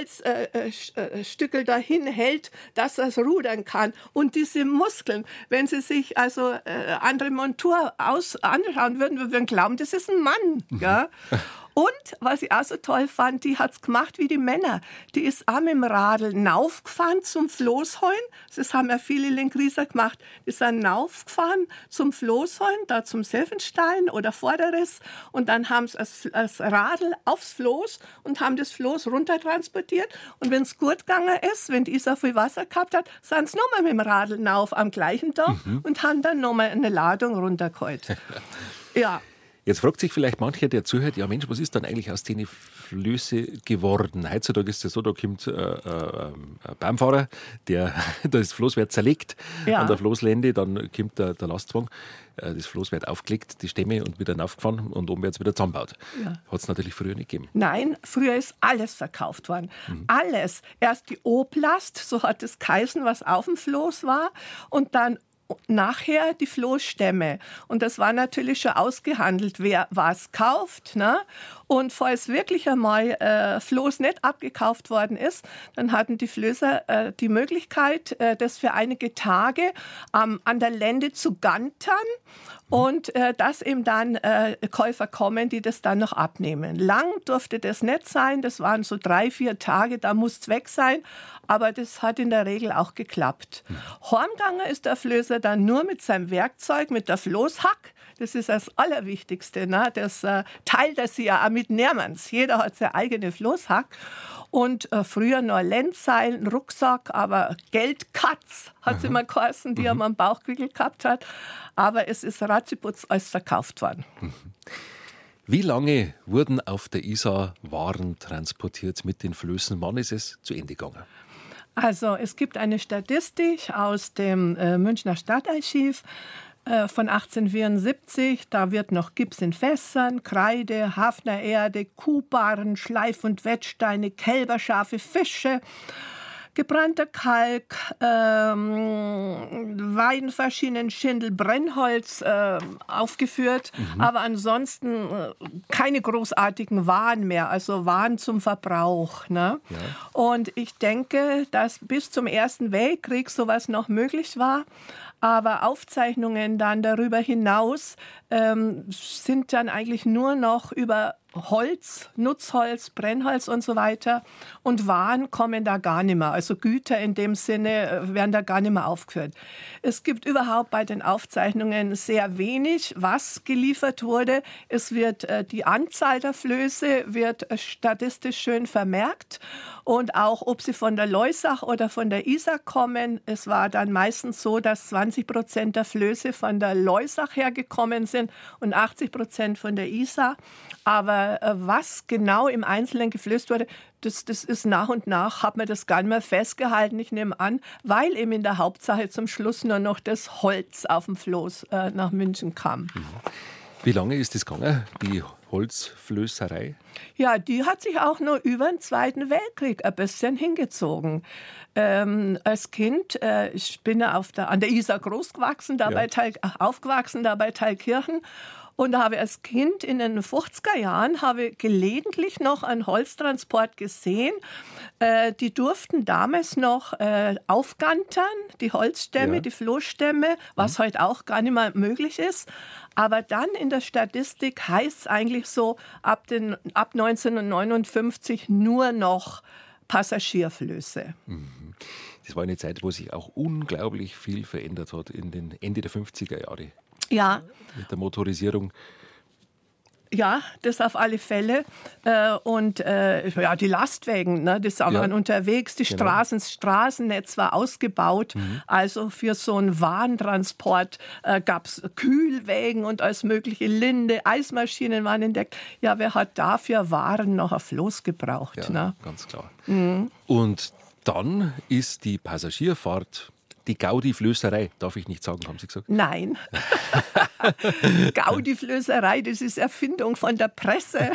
Holzstückel dahin hält, dass er es rudern kann. Und diese Muskeln, wenn sie sich also andere Montur anschauen würden, wir würden glauben, das ist ein Mann. Ja? Und, was ich auch so toll fand, die hat es gemacht wie die Männer. Die ist auch mit dem Radl naufgefahren zum Floßheuen. Das haben ja viele Lengrieser gemacht. Die sind naufgefahren zum Floßheuen, da zum Selfenstein oder Vorderes. Und dann haben sie das Radl aufs Floß und haben das Floß runtertransportiert. Und wenn es gut gegangen ist, wenn die Isar viel Wasser gehabt hat, sind sie nochmal mit dem Radl nauf am gleichen Tag und haben dann nochmal eine Ladung runtergeholt. Ja. Jetzt fragt sich vielleicht mancher, der zuhört, ja Mensch, was ist dann eigentlich aus den Flöße geworden? Heutzutage ist es so, da kommt ein Bahnfahrer, der das Floß wird zerlegt an der Floßlände, dann kommt der Lastwagen, das Floß wird aufgelegt, die Stämme und wieder aufgefahren und oben wird es wieder zusammengebaut. Ja. Hat es natürlich früher nicht gegeben. Nein, früher ist alles verkauft worden. Alles. Erst die Oblast, so hat es geheißen, was auf dem Floß war, und dann nachher die Floßstämme. Und das war natürlich schon ausgehandelt, wer was kauft. Ne? Und falls wirklich einmal Floß nicht abgekauft worden ist, dann hatten die Flößer die Möglichkeit, das für einige Tage an der Lände zu gantern und dass eben dann Käufer kommen, die das dann noch abnehmen. Lang durfte das nicht sein, das waren so 3-4 Tage, da muss es weg sein, aber das hat in der Regel auch geklappt. Heimgegangen ist der Flößer dann nur mit seinem Werkzeug, mit der Floßhack. Das ist das Allerwichtigste. Ne? Das teilt er sich ja auch mit niemandem. Jeder hat seine eigene Floßhack. Und früher noch Lenzseil, einen Rucksack, aber Geldkatz hat es immer geheißen, die am Bauchwickel gehabt hat. Aber es ist ratziputz alles verkauft worden. Wie lange wurden auf der Isar Waren transportiert mit den Flößen? Wann ist es zu Ende gegangen? Also es gibt eine Statistik aus dem Münchner Stadtarchiv von 1874. Da wird noch Gips in Fässern, Kreide, Hafner Erde, Kuhbarren, Schleif- und Wettsteine, Kälberscharfe, Fische, gebrannter Kalk, Weidenfaschinen, Schindel, Brennholz aufgeführt. Aber ansonsten keine großartigen Waren mehr, also Waren zum Verbrauch. Ne? Ja. Und ich denke, dass bis zum Ersten Weltkrieg sowas noch möglich war. Aber Aufzeichnungen dann darüber hinaus sind dann eigentlich nur noch über Holz, Nutzholz, Brennholz und so weiter. Und Waren kommen da gar nicht mehr. Also Güter in dem Sinne werden da gar nicht mehr aufgeführt. Es gibt überhaupt bei den Aufzeichnungen sehr wenig, was geliefert wurde. Es wird die Anzahl der Flöße wird statistisch schön vermerkt. Und auch, ob sie von der Loisach oder von der Isar kommen. Es war dann meistens so, dass 20% der Flöße von der Loisach hergekommen sind und 80% von der Isar. Aber was genau im Einzelnen geflößt wurde, das ist nach und nach, hat man das gar nicht mehr festgehalten. Ich nehme an, weil eben in der Hauptsache zum Schluss nur noch das Holz auf dem Floß nach München kam. Wie lange ist das gegangen, die Holzflößerei? Ja, die hat sich auch nur über den Zweiten Weltkrieg ein bisschen hingezogen. Als Kind, ich bin ja an der Isar groß gewachsen, aufgewachsen, da bei Thalkirchen. Und da habe ich als Kind in den 50er Jahren gelegentlich noch einen Holztransport gesehen. Die durften damals noch aufgantern, die Holzstämme, die Floßstämme, was heute auch gar nicht mehr möglich ist. Aber dann in der Statistik heißt es eigentlich so, ab 1959 nur noch Passagierflöße. Das war eine Zeit, wo sich auch unglaublich viel verändert hat in den Ende der 50er Jahre. Ja. Mit der Motorisierung. Ja, das auf alle Fälle. Die Lastwagen, ne, die waren unterwegs. Das Straßennetz war ausgebaut. Also für so einen Warentransport gab es Kühlwägen und alles mögliche. Linde, Eismaschinen waren entdeckt. Ja, wer hat dafür Waren noch auf Floß gebraucht? Ja, ne? Ganz klar. Und dann ist die Passagierfahrt die Gaudi-Flößerei, darf ich nicht sagen, haben Sie gesagt? Nein. Gaudi-Flößerei, das ist Erfindung von der Presse.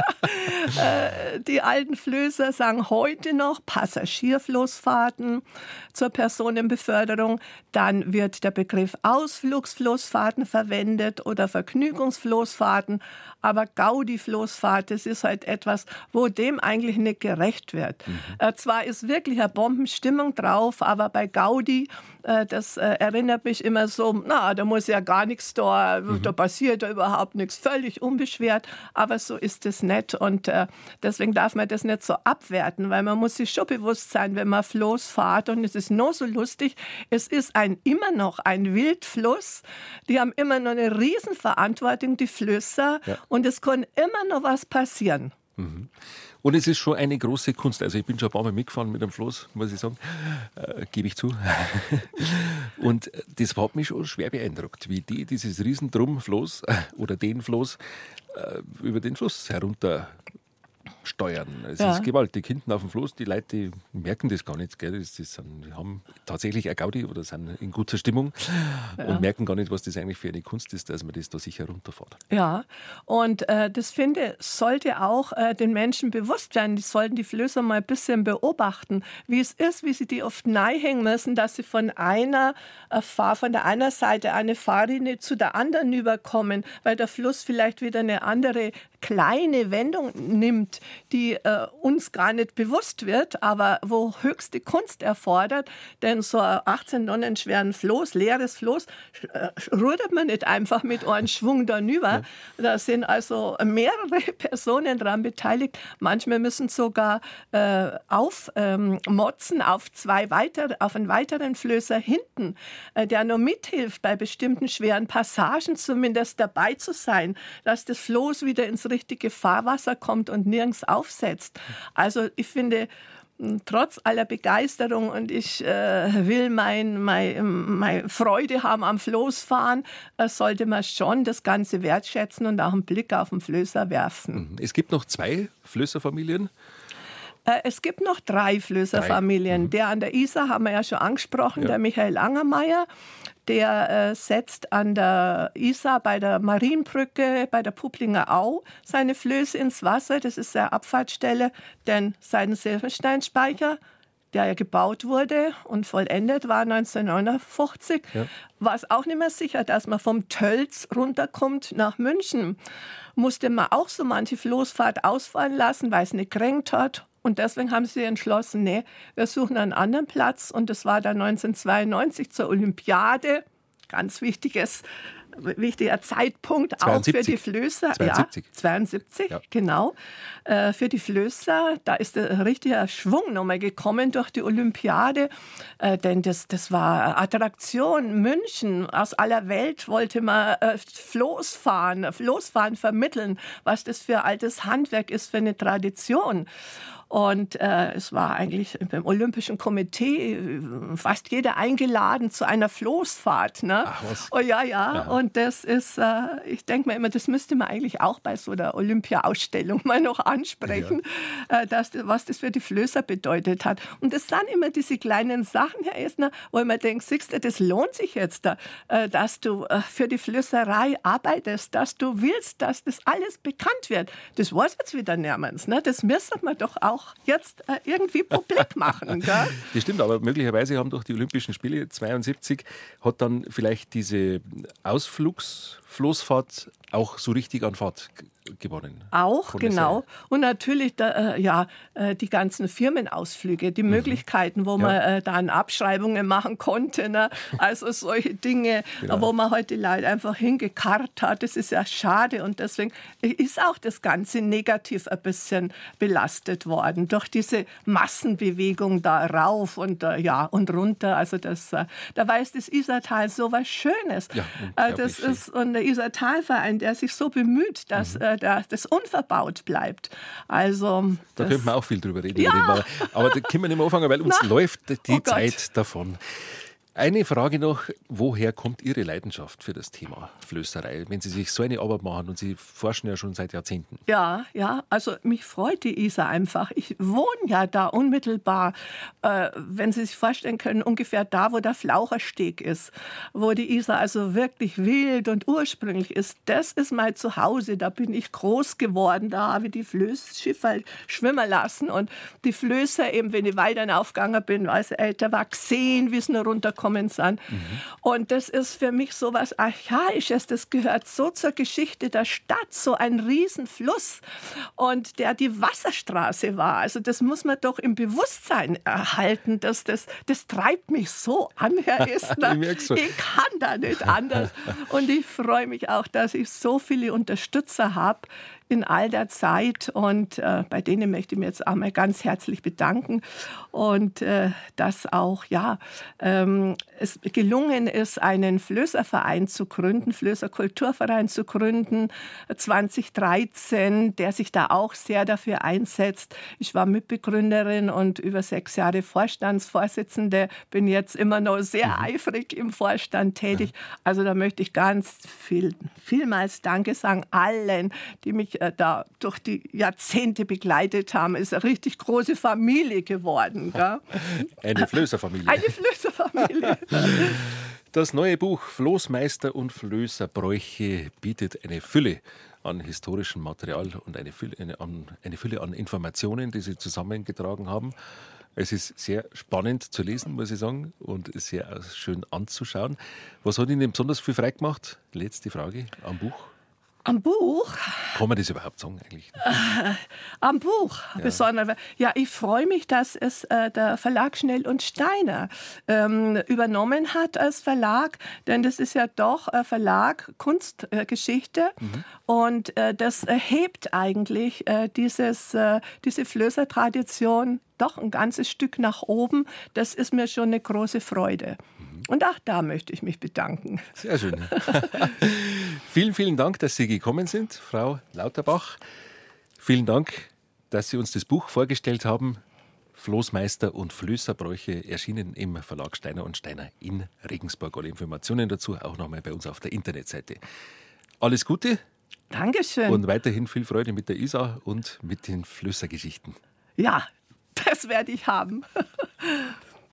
Die alten Flößer sagen heute noch Passagierfloßfahrten zur Personenbeförderung. Dann wird der Begriff Ausflugsfloßfahrten verwendet oder Vergnügungsfloßfahrten. Aber Gaudi-Floßfahrt, das ist halt etwas, wo dem eigentlich nicht gerecht wird. Zwar ist wirklich eine Bombenstimmung drauf, aber bei Gaudi, das erinnert mich immer so, da muss ja gar nichts da passiert ja überhaupt nichts, völlig unbeschwert, aber so ist es nicht und deswegen darf man das nicht so abwerten, weil man muss sich schon bewusst sein, wenn man Floß fährt und es ist nur so lustig, es ist immer noch ein Wildfluss, die haben immer noch eine Riesenverantwortung, die Flößer, und es kann immer noch was passieren. Und es ist schon eine große Kunst. Also ich bin schon ein paar Mal mitgefahren mit dem Floß, muss ich sagen, gebe ich zu. Und das hat mich schon schwer beeindruckt, wie die dieses Riesendrum-Floß oder den Floß über den Fluss herunter steuern. Es ist gewaltig. Hinten auf dem Floß, die Leute die merken das gar nicht. Gell? Die haben tatsächlich eine Gaudi oder sind in guter Stimmung und merken gar nicht, was das eigentlich für eine Kunst ist, dass man das da sicher runterfährt. Ja, und das finde sollte auch den Menschen bewusst werden. Die sollten die Flößer mal ein bisschen beobachten, wie es ist, wie sie die oft nahehängen müssen, dass sie von der einer Seite eine Fahrrinne zu der anderen überkommen, weil der Fluss vielleicht wieder eine andere kleine Wendung nimmt, die uns gar nicht bewusst wird, aber wo höchste Kunst erfordert. Denn so ein 18 Tonnen schweren Floß, leeres Floß, rudert man nicht einfach mit einem Schwung darüber. Da sind also mehrere Personen daran beteiligt. Manchmal müssen sogar aufmotzen auf einen weiteren Flößer hinten, der nur mithilft, bei bestimmten schweren Passagen zumindest dabei zu sein, dass das Floß wieder ins richtige Fahrwasser kommt und nirgends aufsetzt. Also ich finde, trotz aller Begeisterung und ich will meine Freude haben am Floßfahren, sollte man schon das Ganze wertschätzen und auch einen Blick auf den Flößer werfen. Es gibt noch 2 Flößerfamilien. Es gibt noch 3 Flößerfamilien. Der an der Isar haben wir ja schon angesprochen, der Michael Angermeier. Der setzt an der Isar bei der Marienbrücke, bei der Publinger Au, seine Flöße ins Wasser. Das ist seine Abfahrtsstelle, denn sein Silbersteinspeicher, der ja gebaut wurde und vollendet war 1959, war es auch nicht mehr sicher, dass man vom Tölz runterkommt nach München. Musste man auch so manche Floßfahrt ausfallen lassen, weil es nicht geregnet hat. Und deswegen haben sie entschlossen, nee, wir suchen einen anderen Platz. Und das war dann 1992 zur Olympiade, ganz wichtiges wichtiger Zeitpunkt 72. Auch für die Flößer. 72. Ja, 72, ja. Genau. Für die Flößer, da ist ein richtiger Schwung nochmal gekommen durch die Olympiade. Denn das war Attraktion. München, aus aller Welt wollte man Floßfahren vermitteln, was das für altes Handwerk ist, für eine Tradition. Und es war eigentlich beim Olympischen Komitee fast jeder eingeladen zu einer Floßfahrt. Ne? Ach, was? Oh ja. Aha. Und das ist, ich denke mir immer, das müsste man eigentlich auch bei so einer Olympia-Ausstellung mal noch ansprechen, was das für die Flößer bedeutet hat. Und das sind immer diese kleinen Sachen, Herr Esner, wo man denkt, siehst du, das lohnt sich jetzt, dass du für die Flößerei arbeitest, dass du willst, dass das alles bekannt wird. Das weiß jetzt wieder niemand. Ne? Das müsste man doch auch jetzt irgendwie publik machen. Gell? Das stimmt, aber möglicherweise haben durch die Olympischen Spiele 72 hat dann vielleicht diese Ausflugsfloßfahrt auch so richtig an Fahrt gewonnen. Auch, genau. Und natürlich die ganzen Firmenausflüge, die Möglichkeiten, wo man dann Abschreibungen machen konnte. Ne? Also solche Dinge, wo man heute Leute einfach hingekarrt hat. Das ist ja schade und deswegen ist auch das Ganze negativ ein bisschen belastet worden durch diese Massenbewegung da rauf und runter. Also da weiß das Isartal so was Schönes. Ja, das ist und der Isartalverein, der sich so bemüht, dass das unverbaut bleibt. Also da könnte man auch viel drüber reden. Ja. Aber da können wir nicht mehr anfangen, weil uns läuft die Zeit davon. Eine Frage noch, woher kommt Ihre Leidenschaft für das Thema Flößerei, wenn Sie sich so eine Arbeit machen und Sie forschen ja schon seit Jahrzehnten? Ja, also mich freut die Isar einfach. Ich wohne ja da unmittelbar, wenn Sie sich vorstellen können, ungefähr da, wo der Flauchersteg ist, wo die Isar also wirklich wild und ursprünglich ist. Das ist mein Zuhause, da bin ich groß geworden, da habe ich die Flößschiffer schwimmen lassen und die Flößer eben, wenn ich weiter aufgegangen bin, als ich älter war, gesehen, wie es nur runterkommt. Sind. Und das ist für mich so was Archaisches, das gehört so zur Geschichte der Stadt, so ein Riesenfluss und der die Wasserstraße war. Also das muss man doch im Bewusstsein erhalten, das treibt mich so an, Herr Esner. Ich kann da nicht anders. Und ich freue mich auch, dass ich so viele Unterstützer habe in all der Zeit und bei denen möchte ich mir jetzt einmal ganz herzlich bedanken und dass auch es gelungen ist, einen Flößerverein zu gründen, Flößerkulturverein zu gründen, 2013, der sich da auch sehr dafür einsetzt. Ich war Mitbegründerin und über 6 Jahre Vorstandsvorsitzende, bin jetzt immer noch sehr eifrig im Vorstand tätig. Also da möchte ich ganz vielmals Danke sagen allen, die mich da durch die Jahrzehnte begleitet haben. Ist eine richtig große Familie geworden. Gell? Eine Flößerfamilie. Eine Flößerfamilie. Das neue Buch Floßmeister und Flößerbräuche bietet eine Fülle an historischem Material und eine Fülle an Informationen, die Sie zusammengetragen haben. Es ist sehr spannend zu lesen, muss ich sagen, und sehr schön anzuschauen. Was hat Ihnen besonders viel Freude gemacht? Letzte Frage am Buch. Am Buch? Kann man das überhaupt sagen eigentlich? Am Buch. Ja. Besonders. Ja, ich freue mich, dass es der Verlag Schnell und Steiner übernommen hat als Verlag, denn das ist ja doch ein Verlag Kunstgeschichte und das hebt eigentlich diese Flößertradition doch ein ganzes Stück nach oben. Das ist mir schon eine große Freude. Und auch da möchte ich mich bedanken. Sehr schön. Vielen, vielen Dank, dass Sie gekommen sind, Frau Lauterbach. Vielen Dank, dass Sie uns das Buch vorgestellt haben. Floßmeister und Flößerbräuche, erschienen im Verlag Steiner und Steiner in Regensburg. Alle Informationen dazu auch nochmal bei uns auf der Internetseite. Alles Gute. Dankeschön. Und weiterhin viel Freude mit der Isar und mit den Flößergeschichten. Ja, das werde ich haben.